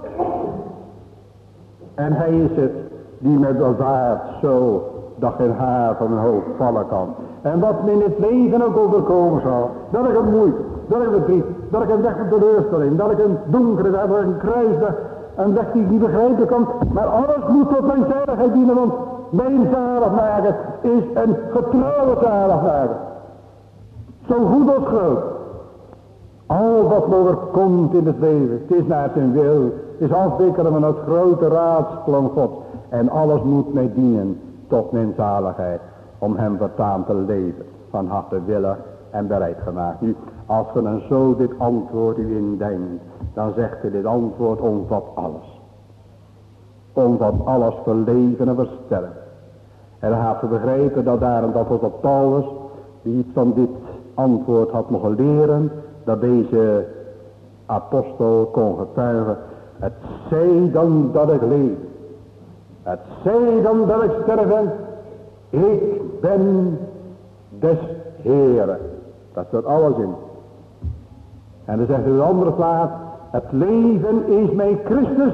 Speaker 2: En hij is het die met bewaart zo dat geen haar van mijn hoofd vallen kan. En wat me in het leven ook overkomen zal, dat ik een moeite, dat ik een verdriet, dat ik een weg van teleurstelling, dat ik een donkere weg, dat ik een kruisdag, een weg die ik niet begrijpen kan, maar alles moet tot mijn zaligheid dienen, want mijn zaligmaker is een getrouwe zaligmaker. Zo goed als groot. Al wat me overkomt in het leven, het is naar zijn wil, het is afwikkelen van het grote raadsplan God. En alles moet mij dienen tot mijn zaligheid, om hem voortaan te leven, van harte willen en bereid gemaakt. Nu, als we dan zo dit antwoord u indenkt, dan zegt hij, dit antwoord omvat alles. Omvat alles voor leven en voor sterven. En dan gaat we begrijpen dat daarom dat was op Paulus, die iets van dit antwoord had mogen leren, dat deze apostel kon getuigen, het zij dan dat ik leef, het zij dan dat ik sterven, ik ben des Heeren. Dat staat alles in. En dan zegt hij in de andere plaats, het leven is mij Christus.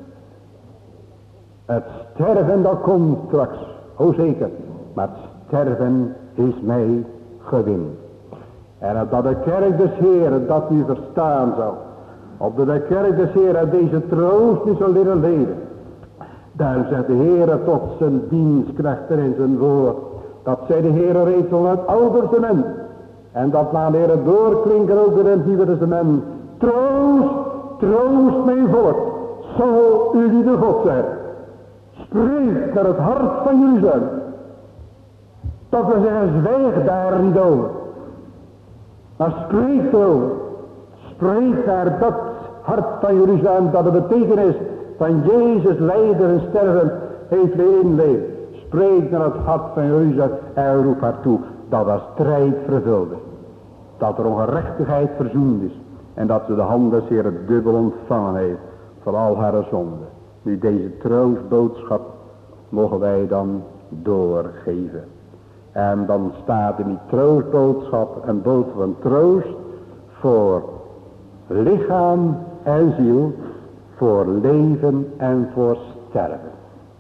Speaker 2: Het sterven dat komt straks, o zeker. Maar het sterven is mij gewin. En opdat de kerk des Heeren dat u verstaan zal. Opdat de kerk des Heeren deze troost niet zal leren leden. Daar zegt de Heere tot zijn dienstknechten in zijn woord. Dat zij de Heere reeds van het Oude Testament. En dat laat de Heere doorklinken ook in het Nieuwe Testament. Troost, troost mijn volk. Zal u de God zijn. Spreek naar het hart van Jeruzalem. Dat we zeggen, zwijg daar niet over. Maar spreek erover. Spreek naar dat hart van Jeruzalem dat de betekenis van Jezus lijden en sterven heeft leren inleven. Spreek naar het hart van Jeruzalem en roep haar toe dat er strijd vervuld is. Dat er ongerechtigheid verzoend is. En dat ze de hand des Heeren dubbel ontvangen heeft voor al haar zonden. Nu deze troostboodschap mogen wij dan doorgeven. En dan staat in die troostboodschap een boodschap van troost voor lichaam en ziel, voor leven en voor sterven.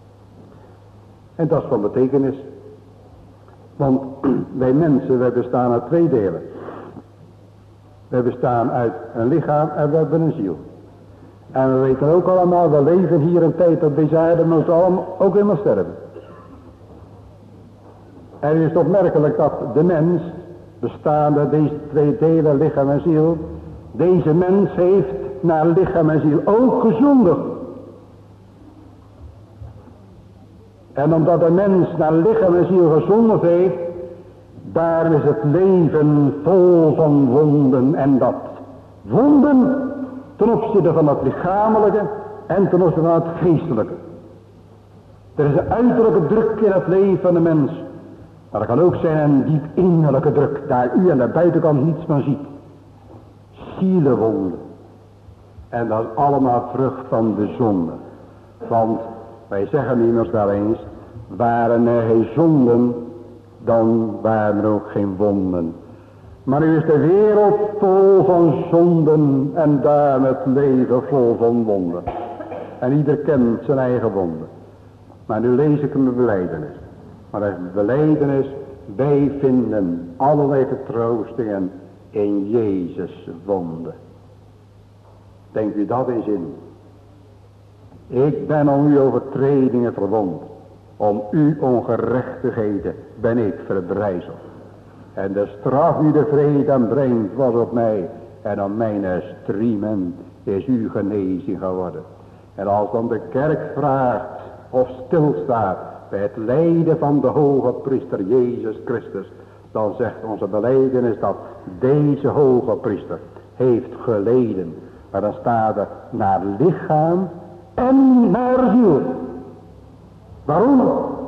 Speaker 2: En dat is van betekenis. Want wij mensen, wij bestaan uit twee delen. Wij bestaan uit een lichaam en we hebben een ziel. En we weten ook allemaal, we leven hier een tijd op deze aarde, maar we allemaal ook helemaal sterven. En het is opmerkelijk dat de mens, bestaande uit deze twee delen, lichaam en ziel, deze mens heeft naar lichaam en ziel ook gezondigd. En omdat de mens naar lichaam en ziel gezondigd heeft, daar is het leven vol van wonden. En dat wonden ten opzichte van het lichamelijke en ten opzichte van het geestelijke. Er is een uiterlijke druk in het leven van de mens. Maar er kan ook zijn een diep innerlijke druk, daar u aan de buitenkant niets van ziet. Zielenwonden. En dat is allemaal vrucht van de zonde. Want wij zeggen immers wel eens, waren er geen zonden, dan waren er ook geen wonden. Maar nu is de wereld vol van zonden en daarom het leven vol van wonden. En ieder kent zijn eigen wonden. Maar nu lees ik een belijdenis. Maar dat is een belijdenis, wij vinden allerlei vertroostingen in Jezus wonden. Denkt u dat eens in. Ik ben om uw overtredingen verwond. Om uw ongerechtigheden ben ik verbrijzeld. En de straf die de vrede brengt was op mij. En aan mijn striemen is uw genezing geworden. En als dan de kerk vraagt of stilstaat bij het lijden van de hoge priester Jezus Christus. Dan zegt onze belijdenis dat deze hoge priester heeft geleden. Maar dan staat er naar lichaam en naar ziel. Waarom?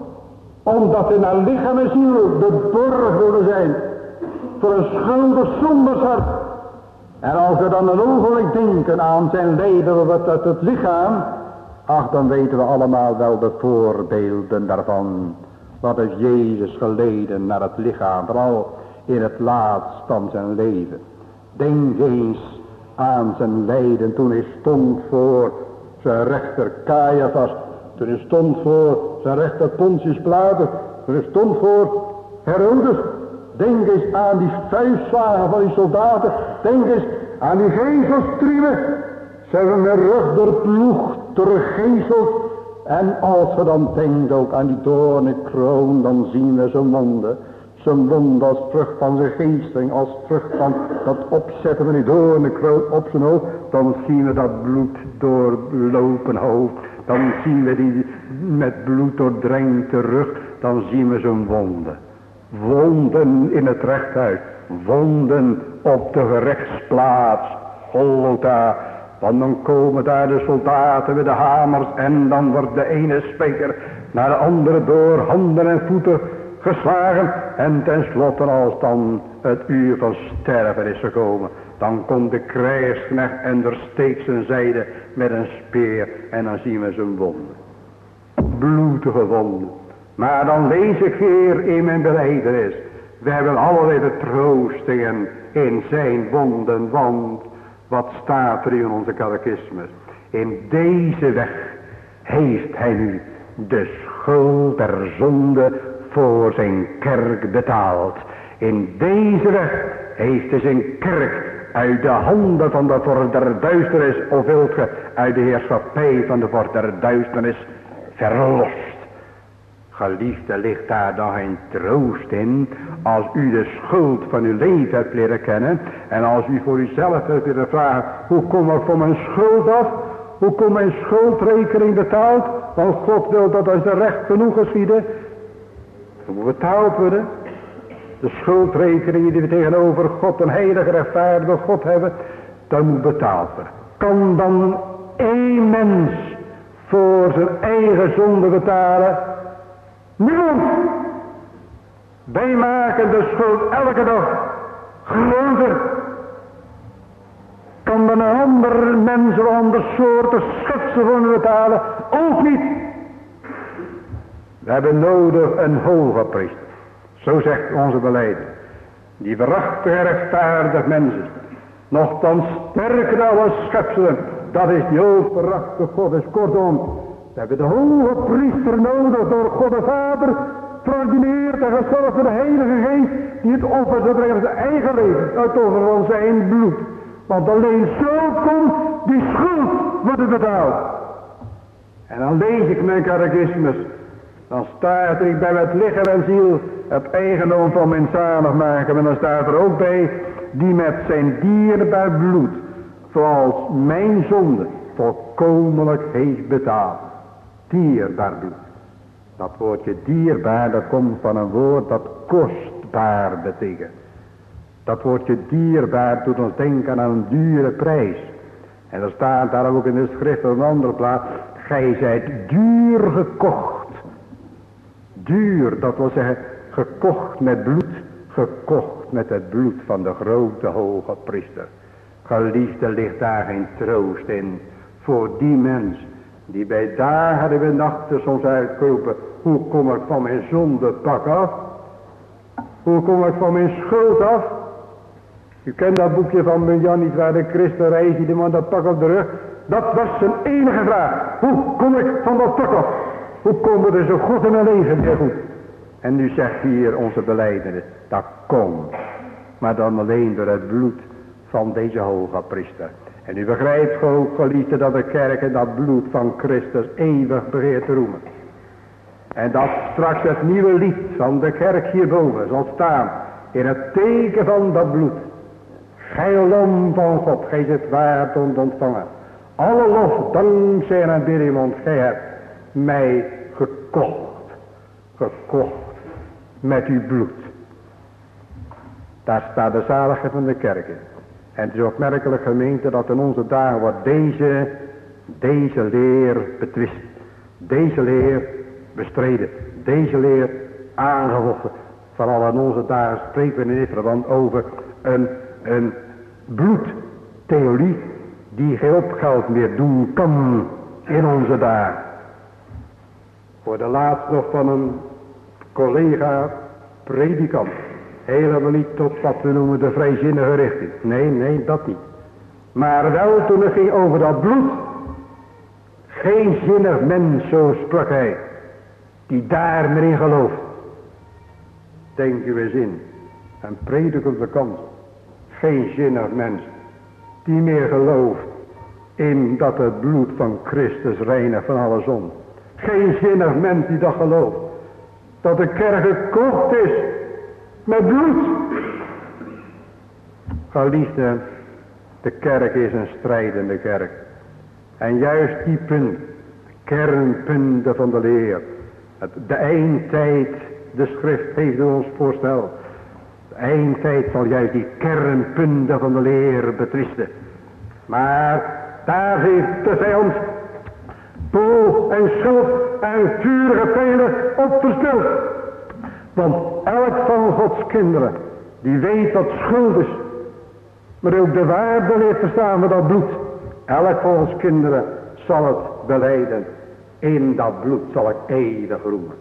Speaker 2: Omdat hij naar lichaam en ziel beborgen wilde zijn. Voor een schuldig zonders hart. En als we dan een ogenblik denken aan zijn lijden wat het lichaam. Ach, dan weten we allemaal wel de voorbeelden daarvan. Wat is Jezus geleden naar het lichaam. Vooral in het laatst van zijn leven. Denk eens aan zijn lijden toen hij stond voor zijn rechter Caiaphas. Toen hij stond voor zijn rechter Pontius Pilatus. Toen hij stond voor Herodes. Denk eens aan die vuistslagen van die soldaten. Denk eens aan die gezelstriemen. Ze hebben hun rug doorploegd, doorgezeld. En als we dan denken ook aan die doornenkroon, dan zien we zijn wonden. Zijn wond als vrucht van zijn geesting, als vrucht van dat opzetten van die doornenkroon op zijn hoofd. Dan zien we dat bloed doorlopen hoofd. Dan zien we die met bloed doordrenkte rug. Dan zien we zijn wonden. Wonden in het rechthuis. Wonden op de gerechtsplaats. Golgotha. Want dan komen daar de soldaten met de hamers. En dan wordt de ene spijker naar de andere door handen en voeten geslagen. En tenslotte als dan het uur van sterven is gekomen. Dan komt de krijgsknecht en er steekt zijn zijde met een speer. En dan zien we zijn wonden. Bloedige wonden. Maar dan lees ik weer in mijn belijdenis. We hebben allerlei vertroostingen in zijn wonden, want wat staat er in onze catechismus? In deze weg heeft hij nu de schuld der zonde voor zijn kerk betaald. In deze weg heeft hij zijn kerk uit de handen van de vorst der duisternis, of wilt ge, uit de heerschappij van de vorst der duisternis verlost. Geliefde, ligt daar dan geen troost in, als u de schuld van uw leven hebt leren kennen, en als u voor uzelf hebt leren vragen, hoe kom ik van mijn schuld af? Hoe komt mijn schuldrekening betaald? Want God wil dat als er recht genoeg geschieden, dat moet betaald worden. De schuldrekeningen die we tegenover God, een heilige rechtvaardige God hebben, dat moet betaald worden. Kan dan één mens voor zijn eigen zonde betalen? Niemand. Wij maken de schuld elke dag groter. Kan dan een ander mens of ander soorten schepsel voor betalen? Ook niet. We hebben nodig een hoge priester. Zo zegt onze belijden. Die waarachtig rechtvaardig mens is. Nochtans sterker dan alle schepselen. Dat is die overachtige God. Dus kortom, we hebben de hoge priester nodig door God de Vader. Verordineerd en gezorgd door de Heilige Geest. Die het offer zal brengen zijn eigen leven. Uit over van zijn bloed. Want alleen zo komt die schuld worden betaald. En dan lees ik mijn catechismus. Dan staat er, ik ben met lichaam en ziel het eigendom van mijn zaligmaker. En dan staat er ook bij, die met zijn dierbaar bloed, zoals mijn zonde, volkomenlijk heeft betaald. Dierbaar bloed. Dat woordje dierbaar, dat komt van een woord dat kostbaar betekent. Dat woordje dierbaar doet ons denken aan een dure prijs. En er staat daar ook in de schrift op een andere plaats, gij zijt duur gekocht. Duur, dat wil zeggen, gekocht met bloed, gekocht met het bloed van de grote hoge priester. Geliefde, ligt daar geen troost in voor die mens die bij dagen en nachten soms uitkopen, hoe kom ik van mijn zondepak af? Hoe kom ik van mijn schuld af? U kent dat boekje van Jan niet, waar de christen reis die de man dat pak op de rug. Dat was zijn enige vraag. Hoe kom ik van dat pak af? Hoe komen er zo goed in mijn leven weer goed? En nu zegt hier onze belijdenis, dat komt. Maar dan alleen door het bloed van deze hoge priester. En u begrijpt ook, geliefde, dat de kerk in dat bloed van Christus eeuwig begeert te roemen. En dat straks het nieuwe lied van de kerk hierboven zal staan in het teken van dat bloed. Gij lam van God, gij zit waard om te ontvangen. Alle lof, dankzij en aanbidding, want gij hebt mij gekocht. Gekocht met uw bloed. Daar staat de zaligheid van de kerk in. En het is opmerkelijk, gemeente, dat in onze dagen wordt deze leer betwist. Deze leer bestreden. Deze leer aangevochten. Vooral in onze dagen spreken we in dit verband over een bloedtheorie die geen opgeld meer doen kan in onze dagen. Voor de laatst nog van een collega predikant. Helemaal niet tot wat we noemen de vrijzinnige richting. Nee, dat niet. Maar wel toen het ging over dat bloed. Geen zinnig mens, zo sprak hij, die daar meer in gelooft. Denk u eens in. Een predikante kant. Geen zinnig mens die meer gelooft in dat het bloed van Christus reinigt van alle zonde. Geen zinnig mens die dat gelooft. Dat de kerk gekocht is met bloed. Geliefde, de kerk is een strijdende kerk. En juist die punt, kernpunten van de leer. De eindtijd, de schrift heeft ons voorstel. De eindtijd zal juist die kernpunten van de leer betwisten. Maar daar heeft de vijand boog en schuld en vurige pijlen op verspild. Want elk van Gods kinderen, die weet wat schuld is, maar ook de waarde leert verstaan van dat bloed. Elk van ons kinderen zal het belijden. In dat bloed zal ik eeuwig roemen.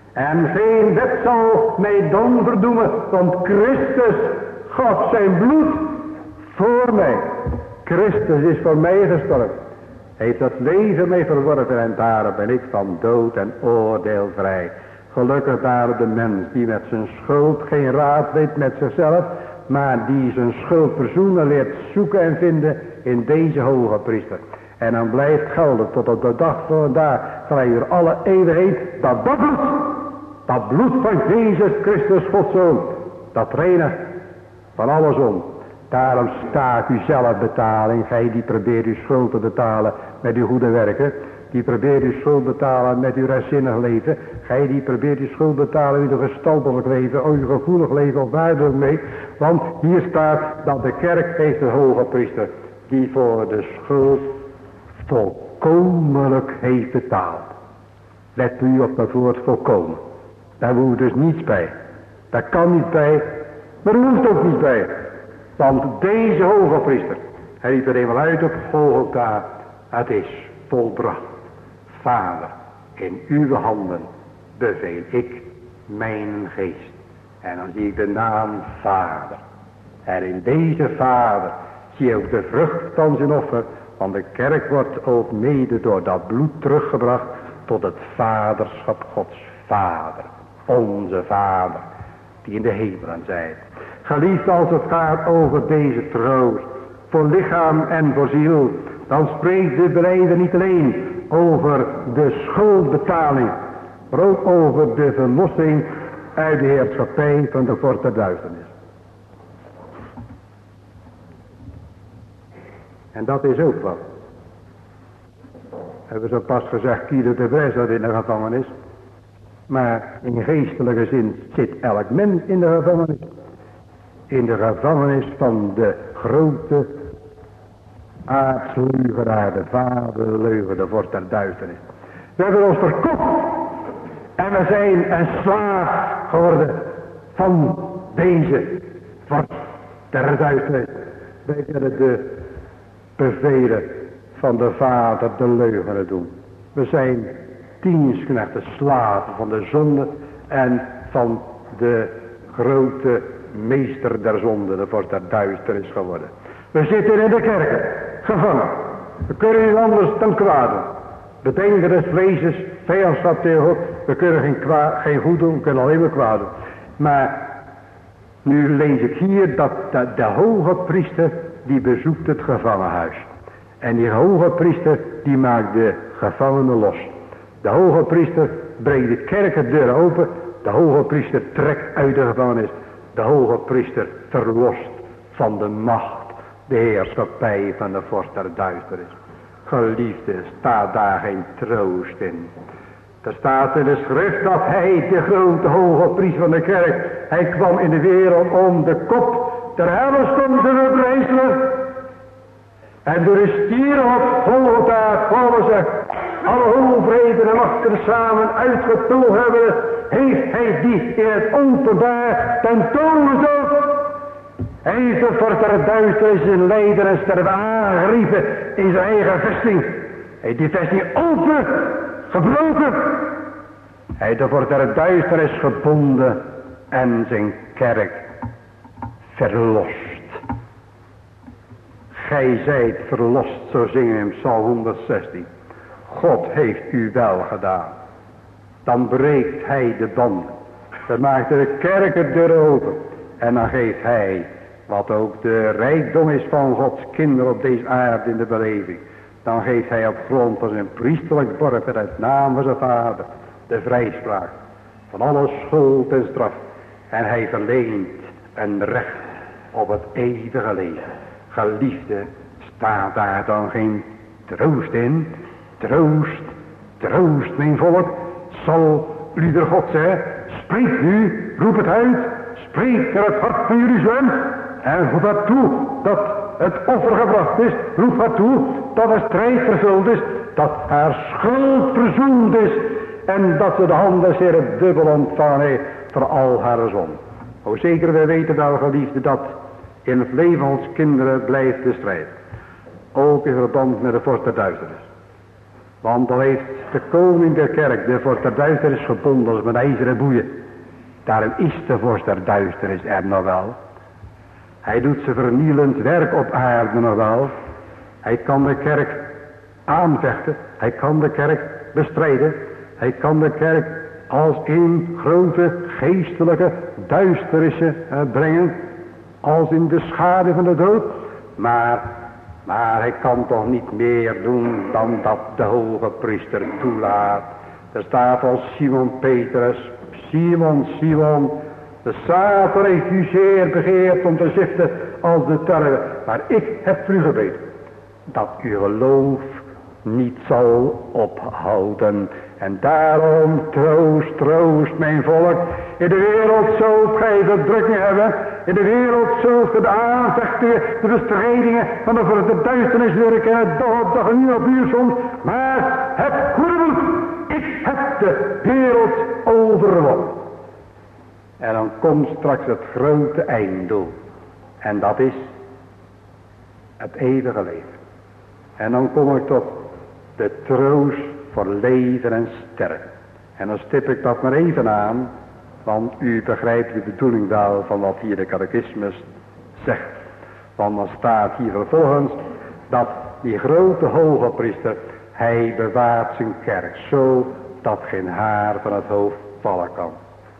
Speaker 2: En geen wet zal mij dan verdoemen, want Christus gaf zijn bloed voor mij. Christus is voor mij gestorven. Hij heeft het leven mij verworven en daarom ben ik van dood en oordeel vrij. Gelukkig daar de mens die met zijn schuld geen raad weet met zichzelf, maar die zijn schuld verzoenen leert zoeken en vinden in deze hoge priester. En dan blijft gelden tot op de dag van vandaag, gelijk alle eeuwigheid, dat bloed van Jezus Christus, Gods Zoon, dat reinigt van alle zon. Daarom staat u zelf betaling, gij die probeert uw schuld te betalen met uw goede werken. Die probeert uw schuld betalen met uw rechtzinnig leven. Gij die probeert uw schuld betalen met uw gestaltelijk leven, uw gevoelig leven of waar dan mee. Want hier staat dat de kerk heeft een hoge priester die voor de schuld volkomenlijk heeft betaald. Let u op dat woord volkomen. Daar hoeft dus niets bij. Daar kan niet bij, maar er hoeft ook niet bij. Want deze hoge priester, hij riep er eenmaal uit op Golgotha, het is volbracht. Vader, in uw handen beveel ik mijn geest. En dan zie ik de naam Vader. En in deze Vader zie je ook de vrucht van zijn offer. Want de kerk wordt ook mede door dat bloed teruggebracht tot het vaderschap Gods. Vader, onze Vader, die in de hemelen zijt. Geliefd, als het gaat over deze troost, voor lichaam en voor ziel, dan spreekt de belijder niet alleen over de schuldbetaling, maar ook over de verlossing uit de heerschappij van de vorst der duisternis. En dat is ook wat. Hebben we zo pas gezegd, Guido de Bres zat in de gevangenis. Maar in geestelijke zin zit elk mens in de gevangenis. In de gevangenis van de grote aardsleugenaar, de vaderleugen, de vorst der duisternis. We hebben ons verkocht en we zijn een slaaf geworden van deze vorst der duisternis. Wij willen de bevelen van de vader de leugen doen. We zijn dienstknechten, slaven van de zonde en van de grote meester der zonde, de vorst der duisternis geworden. We zitten in de kerken, gevangen. We kunnen niet anders dan kwaad doen. Bedenken des vleeses, vijandschap tegen God. We kunnen geen goed doen, we kunnen alleen maar kwaad doen. Maar nu lees ik hier dat de hoge priester die bezoekt het gevangenhuis. En die hoge priester die maakt de gevangenen los. De hoge priester breekt de kerkendeur open. De hoge priester trekt uit de gevangenis. De hoge priester verlost van de macht, de heerschappij van de vorst der duisternis. Geliefde, staat daar geen troost in. Er staat in de schrift dat hij, de grote hoge priester van de kerk, hij kwam in de wereld om de kop der hellerstom te verbrijzelen. En door de stieren op Golgotha kwamen ze, alle overheden en machten samen uitgetogen hebben, heeft hij die in het openbaar tentoongesteld. Hij heeft de vorst der duisternis in lijden en sterven aangeriepen in zijn eigen vesting. Hij heeft die vesting open, gebroken. Hij heeft de vorst der duisternis gebonden en zijn kerk verlost. Gij zijt verlost, zo zingen we in Psalm 116. God heeft u wel gedaan. Dan breekt hij de banden. Dan maakt de kerkerdeur open. En dan geeft hij, wat ook de rijkdom is van Gods kinderen op deze aarde in de beleving. Dan geeft hij op grond van zijn priesterlijk borgen uit naam van zijn vader de vrijspraak van alle schuld en straf. En hij verleent een recht op het eeuwige leven. Geliefde, staat daar dan geen troost in? Troost, troost mijn volk, zal lieder God zeggen. Spreek nu, roep het uit, spreek naar het hart van Jeruzalem. En roep het toe dat het offer gebracht is. Roep het toe dat de strijd vervuld is, dat haar schuld verzoend is. En dat ze de handen zeer dubbel ontvangen heeft voor al haar zon. O zeker, wij weten wel, geliefde, dat in het leven van ons kinderen blijft de strijd. Ook in verband met de vorst der duisternis. Want dan heeft de koning der kerk de vorst der duisternis gebonden als met ijzeren boeien. Daarom is de vorst der duisternis er nog wel. Hij doet zijn vernielend werk op aarde nog wel. Hij kan de kerk aanvechten. Hij kan de kerk bestrijden. Hij kan de kerk als in grote geestelijke duisternissen brengen. Als in de schade van de dood. Maar hij kan toch niet meer doen dan dat de hoge priester toelaat. Er staat als Simon Petrus. Simon, de Satan heeft u zeer begeerd om te ziften als de tarwe. Maar ik heb voor u gebeden dat uw geloof niet zal ophouden. En daarom troost mijn volk. In de wereld zult gij verdrukking hebben. In de wereld zult gij de aanvechtingen, de bestrijdingen van de duisternis leren kennen. Dag en niet op uur soms. Maar het goede moed. Ik heb de wereld overwonnen. En dan komt straks het grote einddoel. En dat is het eeuwige leven. En dan kom ik tot de troost voor leven en sterven. En dan stip ik dat maar even aan. Want u begrijpt de bedoeling wel van wat hier de catechismus zegt. Want dan staat hier vervolgens dat die grote hoge priester, hij bewaart zijn kerk zo dat geen haar van het hoofd vallen kan.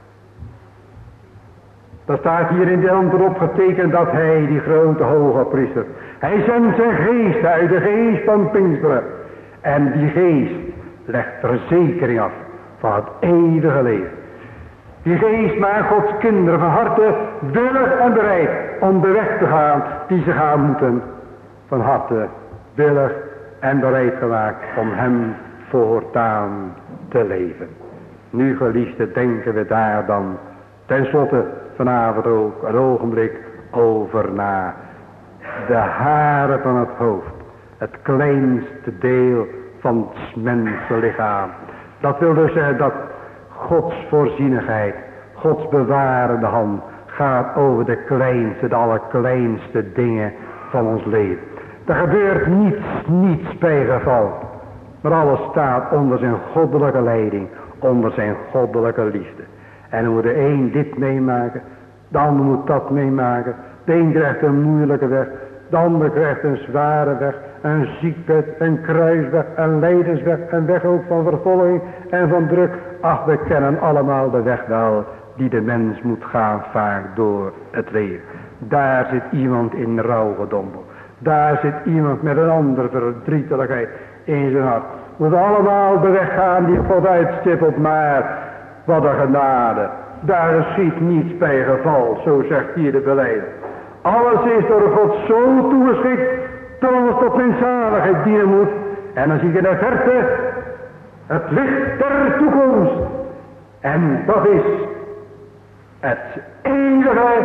Speaker 2: Er staat hier in de antwoord op getekend dat hij, die grote hoge priester, hij zendt zijn geest uit, de geest van Pinksteren. En die geest legt verzekering af van het eeuwige leven. Die geest maakt Gods kinderen van harte willig en bereid om de weg te gaan die ze gaan moeten. Van harte willig en bereid gemaakt om hem voortaan te leven. Nu geliefde denken we daar dan tenslotte vanavond ook een ogenblik over na. De haren van het hoofd. Het kleinste deel van het mensenlichaam. Dat wil dus zeggen dat Gods voorzienigheid, Gods bewarende hand gaat over de kleinste, de allerkleinste dingen van ons leven. Er gebeurt niets bij geval. Maar alles staat onder zijn goddelijke leiding, onder zijn goddelijke liefde. En dan moet de een dit meemaken, de ander moet dat meemaken. De een krijgt een moeilijke weg, de ander krijgt een zware weg, een ziekbed, een kruisweg, een lijdensweg, een weg ook van vervolging en van druk. Ach, we kennen allemaal de weg wel die de mens moet gaan vaak door het leven. Daar zit iemand in rouwgedompeld. Daar zit iemand met een andere verdrietelijkheid in zijn hart. We moeten allemaal de weg gaan die God uitstippelt, maar wat een genade. Daar schiet niets bij geval, zo zegt hier de beleider. Alles is door God zo toegeschikt dat ons tot mijn zaligheid dienen moet. En dan zie ik in de verte het licht der toekomst. En dat is het eeuwige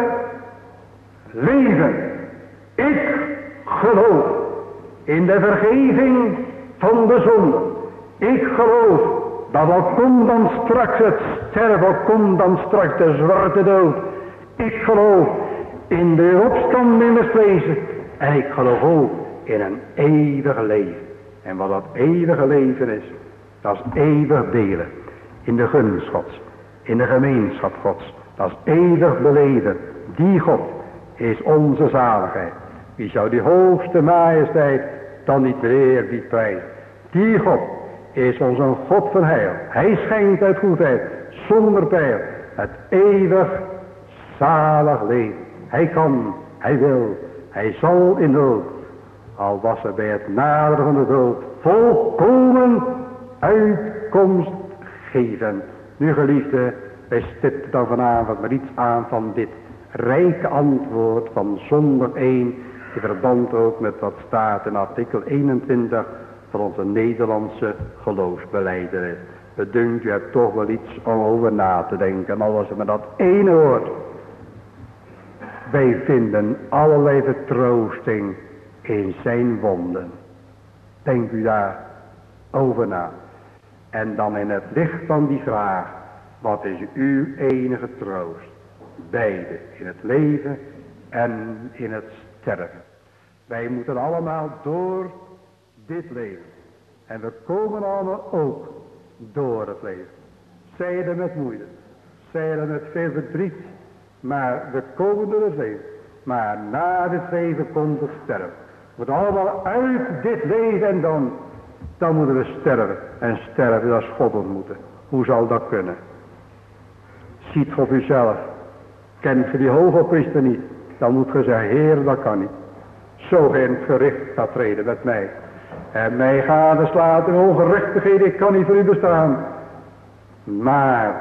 Speaker 2: leven. Ik geloof in de vergeving van de zonde. Ik geloof dat al komt dan straks het sterven, al komt dan straks de zwarte dood. Ik geloof in de opstanding des vlees. En ik geloof ook in een eeuwig leven. En wat dat eeuwige leven is, dat is eeuwig delen in de gunst Gods, in de gemeenschap Gods. Dat is eeuwig beleven. Die God is onze zaligheid. Wie zou die hoogste majesteit dan niet meer die prijzen? Die God is ons een God van heil. Hij schenkt uit goedheid, zonder pijl, het eeuwig zalig leven. Hij kan, hij wil, hij zal in nood, al was er bij het naderen van de dood, volkomen uitkomst geven. Nu geliefde, wij stippen dan vanavond maar iets aan van dit rijke antwoord van zondag 1, in verband ook met wat staat in artikel 21 van onze Nederlandse geloofsbelijdenis. Bedunkt, u hebt toch wel iets om over na te denken, al was het maar dat ene woord. Wij vinden allerlei vertroosting in zijn wonden. Denk u daar over na. En dan in het licht van die vraag, wat is uw enige troost? Beide, in het leven en in het sterven. Wij moeten allemaal door dit leven En we komen allemaal ook door het leven. Zijden met moeite, zijden met veel verdriet, maar we komen door het leven. Maar na het leven komt het sterven. We moeten allemaal uit dit leven en dan moeten we sterven. En sterven, dat is God ontmoeten. Hoe zal dat kunnen? Ziet voor uzelf. Kent je die hogepriester niet? Dan moet je zeggen, Heer, dat kan niet. Zo geen gericht gaat treden met mij. En mij gade slaat in ongerechtigheden, ik kan niet voor u bestaan. Maar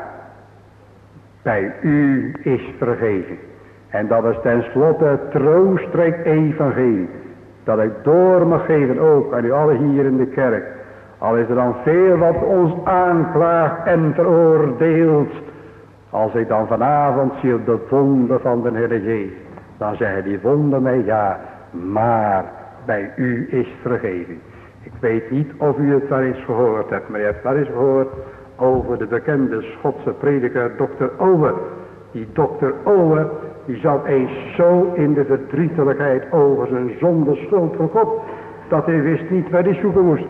Speaker 2: bij u is vergeving. En dat is tenslotte het troostrijk evangelie. Dat ik door mag geven ook aan u allen hier in de kerk. Al is er dan veel wat ons aanklaagt en veroordeelt. Als ik dan vanavond zie op de wonden van de Heer Jezus. Dan zeggen die wonden mij ja. Maar bij u is vergeving. Ik weet niet of u het wel eens gehoord hebt. Maar u hebt wel eens gehoord over de bekende Schotse prediker Dr. Owen. Die Dr. Owen, die zat eens zo in de verdrietelijkheid over zijn zonde schuld van God. Dat hij wist niet waar hij zoeken moest.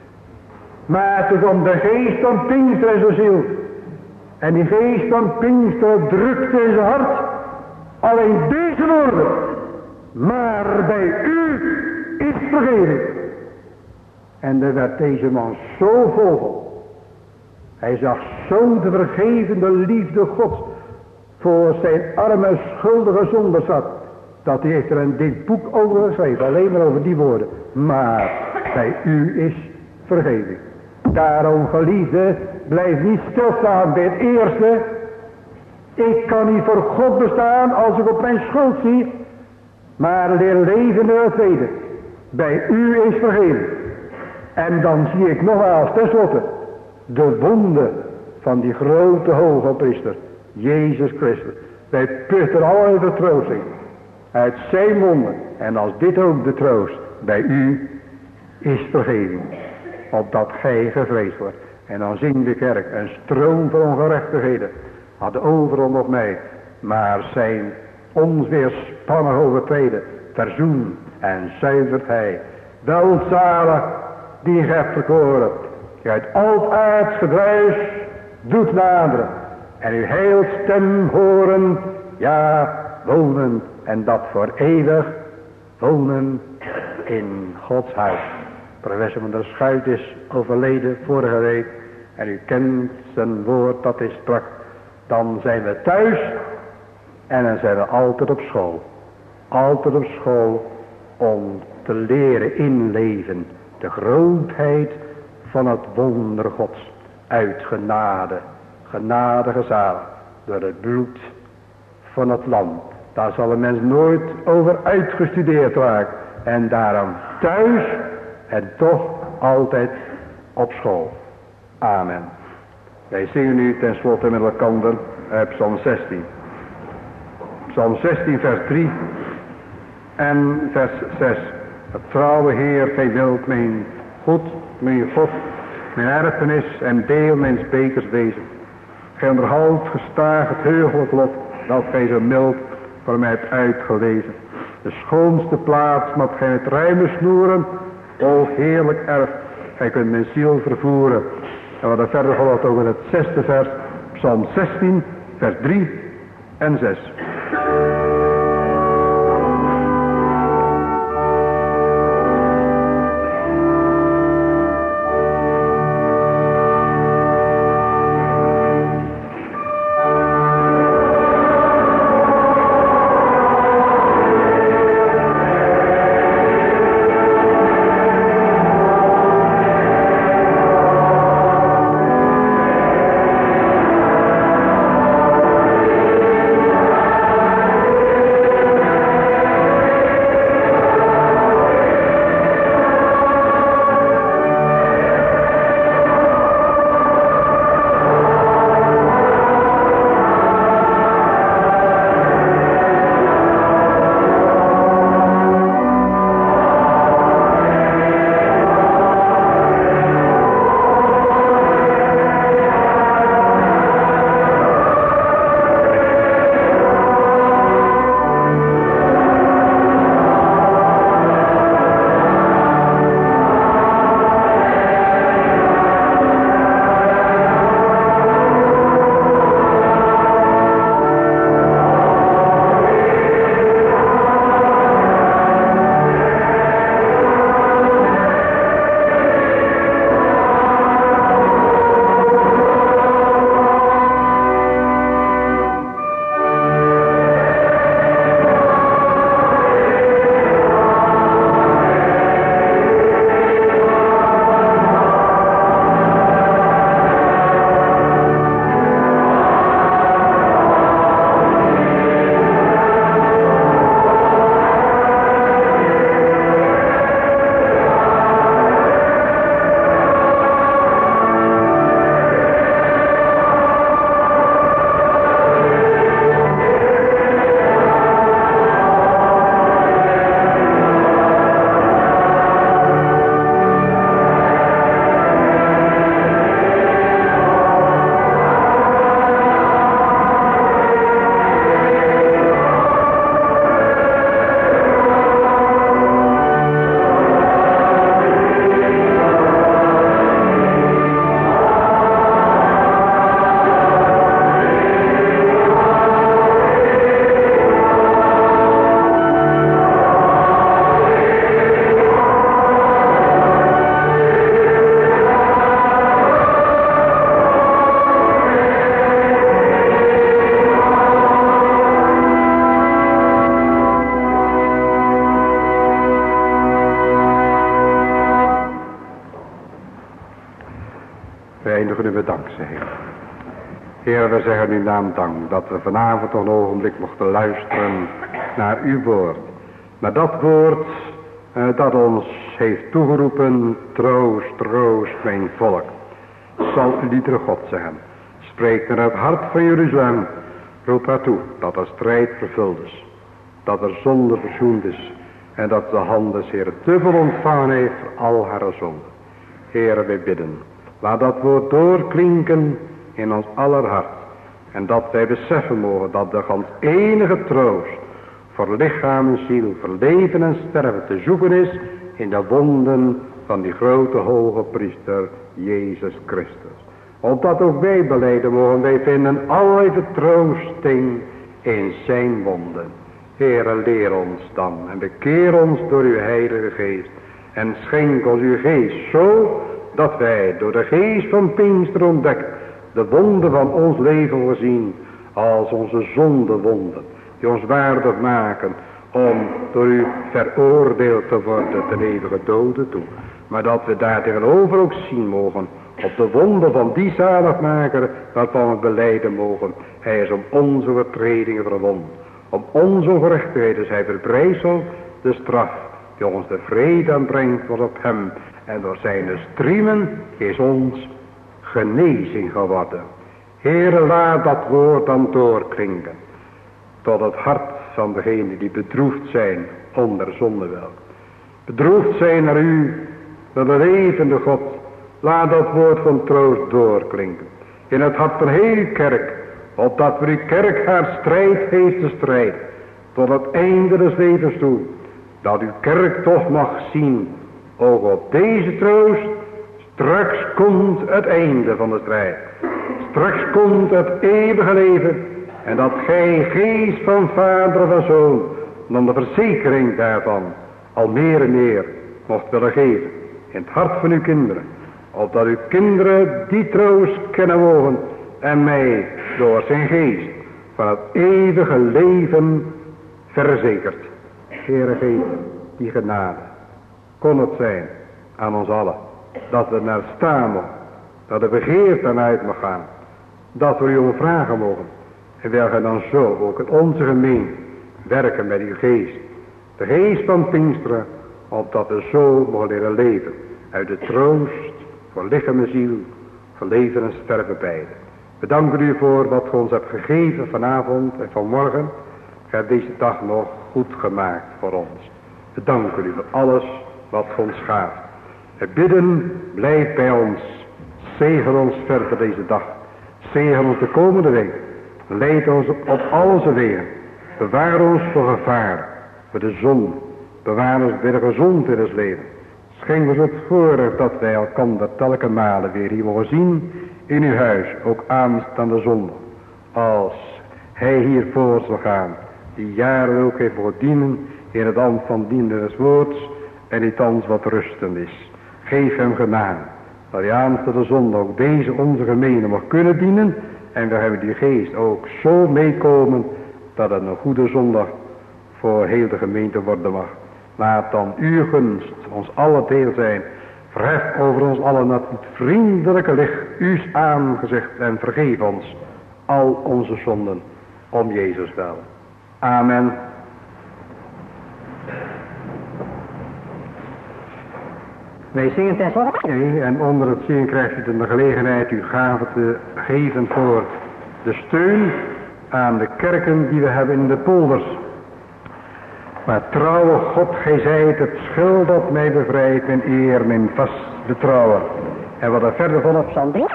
Speaker 2: Maar toen kwam de geest van Pinkster in zijn ziel. En die geest van Pinkster drukte in zijn hart. Alleen deze woorden. Maar bij u is vergeving. En daar werd deze man zo vol van. Hij zag zo de vergevende liefde Gods voor zijn arme schuldige zonde zat. Dat hij heeft er een dik boek over geschreven. Alleen maar over die woorden. Maar bij u is vergeving. Daarom geliefde, blijf niet stilstaan bij het eerste. Ik kan niet voor God bestaan als ik op mijn schuld zie. Maar leer leven door het tweede. Bij u is vergeving. En dan zie ik nogmaals tenslotte de wonde van die grote hoge priester. Jezus Christus. Wij putten alle vertroosting uit zijn wonden. En als dit ook de troost. Bij u is vergeving. Opdat gij gevreesd wordt. En dan zingt de kerk. Een stroom van ongerechtigheden had overal nog mij. Maar zijn ons weerspannig overtreden. Verzoen en zuivert hij. Welzalig die gij hebt verkoren. Die uit al het aards gedruis doet naderen. En uw heilstem horen. Ja, wonen. En dat voor eeuwig wonen in Gods huis. Professor van der Schuit is overleden vorige week. En u kent zijn woord dat is sprak. Dan zijn we thuis. En dan zijn we altijd op school. Altijd op school om te leren inleven. De grootheid van het wonder Gods. Uit genade. Genade gezaligd. Door het bloed van het lam. Daar zal een mens nooit over uitgestudeerd raken. En daarom thuis. En toch altijd op school. Amen. Wij zingen nu tenslotte met elkaar Psalm 16. Psalm 16 vers 3 en vers 6. Het trouwe Heer, gij wilt mijn goed, mijn God, mijn erfenis en deel mijn bekers wezen. Gij onderhoudt gestaag het heugelijk lot, dat gij zo mild voor mij hebt uitgelezen. De schoonste plaats moet gij met ruime snoeren, o heerlijk erf, gij kunt mijn ziel vervoeren. En wat er verder gaat over het 6e vers, Psalm 16, vers 3 en 6.
Speaker 1: we dankzij. Heer, we zeggen uw naam dank dat we vanavond nog een ogenblik mochten luisteren naar uw woord. Naar dat woord dat ons heeft toegeroepen, troost, troost mijn volk. Zal u liedere God zeggen. Spreek naar het hart van Jeruzalem. Roep haar toe dat er strijd vervuld is. Dat er zonde verzoend is. En dat de hand des Heer dubbel ontvangen heeft voor al haar zonden. Heere, wij bidden. Laat dat woord doorklinken in ons aller hart. En dat wij beseffen mogen dat de gans enige troost voor lichaam en ziel, voor leven en sterven te zoeken is in de wonden van die grote hoge priester Jezus Christus. Opdat ook wij belijden mogen, wij vinden allerlei vertroosting in zijn wonden. Heere, leer ons dan en bekeer ons door uw heilige geest. En schenk ons uw geest zo dat wij door de geest van Pinkster ontdekt de wonden van ons leven voorzien als onze zondewonden. Die ons waardig maken om door u veroordeeld te worden ten eeuwige dode toe. Maar dat we daar tegenover ook zien mogen op de wonden van die zaligmaker waarvan we belijden mogen. Hij is om onze overtredingen verwond. Om onze ongerechtigheden is hij verbrijzeld. De straf die ons de vrede aanbrengt was op hem. En door zijn striemen is ons genezing geworden. Heere, laat dat woord dan doorklinken. Tot het hart van degenen die bedroefd zijn onder zondewel. Bedroefd zijn naar u, naar de levende God. Laat dat woord van troost doorklinken. In het hart van heel kerk. Opdat voor uw kerk haar strijd heeft te strijden. Tot het einde des levens toe. Dat uw kerk toch mag zien. Ook op deze troost. Straks komt het einde van de strijd. Straks komt het eeuwige leven. En dat gij geest van vader en zoon. Dan de verzekering daarvan. Al meer en meer mocht willen geven. In het hart van uw kinderen. Opdat uw kinderen die troost kennen mogen. En mij door zijn geest van het eeuwige leven verzekert. Heere, geef die genade. Kon het zijn aan ons allen. Dat we naar staan mogen. Dat de begeerte uit mag gaan. Dat we u om vragen mogen. En wil gij dan zo ook in onze gemeente werken met uw geest. De geest van Pinksteren. Opdat we zo mogen leren leven. Uit de troost voor lichaam en ziel. Voor leven en sterven beide. We danken u voor wat u ons hebt gegeven vanavond en vanmorgen. U hebt deze dag nog goed gemaakt voor ons. We danken u voor alles wat u ons gaaft. We bidden, blijf bij ons. Zegen ons verder deze dag. Zegen ons de komende week. Leid ons op al onze wegen. Bewaar ons voor gevaar, voor de zon. Bewaar ons weer gezond in het leven. Schenk ons het voorrecht dat wij elkander telke malen weer hier mogen zien in uw huis, ook aanstaande zondag. Als hij hier voor zal gaan, die jaren ook heeft mogen dienen in het ambt van dienen des woords en niet thans wat rustend is. Geef hem genade, dat hij aanstaande zondag ook deze onze gemeente mag kunnen dienen. En we hebben die geest ook zo meekomen dat het een goede zondag voor heel de gemeente worden mag. Laat dan uw gunst ons alle deel zijn. Verhef over ons allen het vriendelijke licht u's aangezicht en vergeef ons al onze zonden om Jezus wel. Amen. Wij zingen ten slotte. En onder het zingen krijgt u de gelegenheid uw gave te geven voor de steun aan de kerken die we hebben in de polders. Maar trouwe God, gij zijt het schild dat mij bevrijdt, mijn eer, mijn vast betrouwen. En wat er verder van op Psalm 3.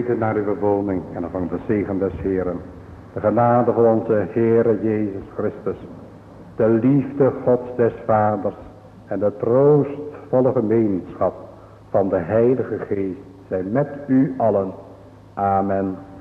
Speaker 2: treden naar uw woning en van de zegen des Heeren. De genade van onze Heere Jezus Christus, de liefde Gods des Vaders en de troostvolle gemeenschap van de Heilige Geest zijn met u allen. Amen.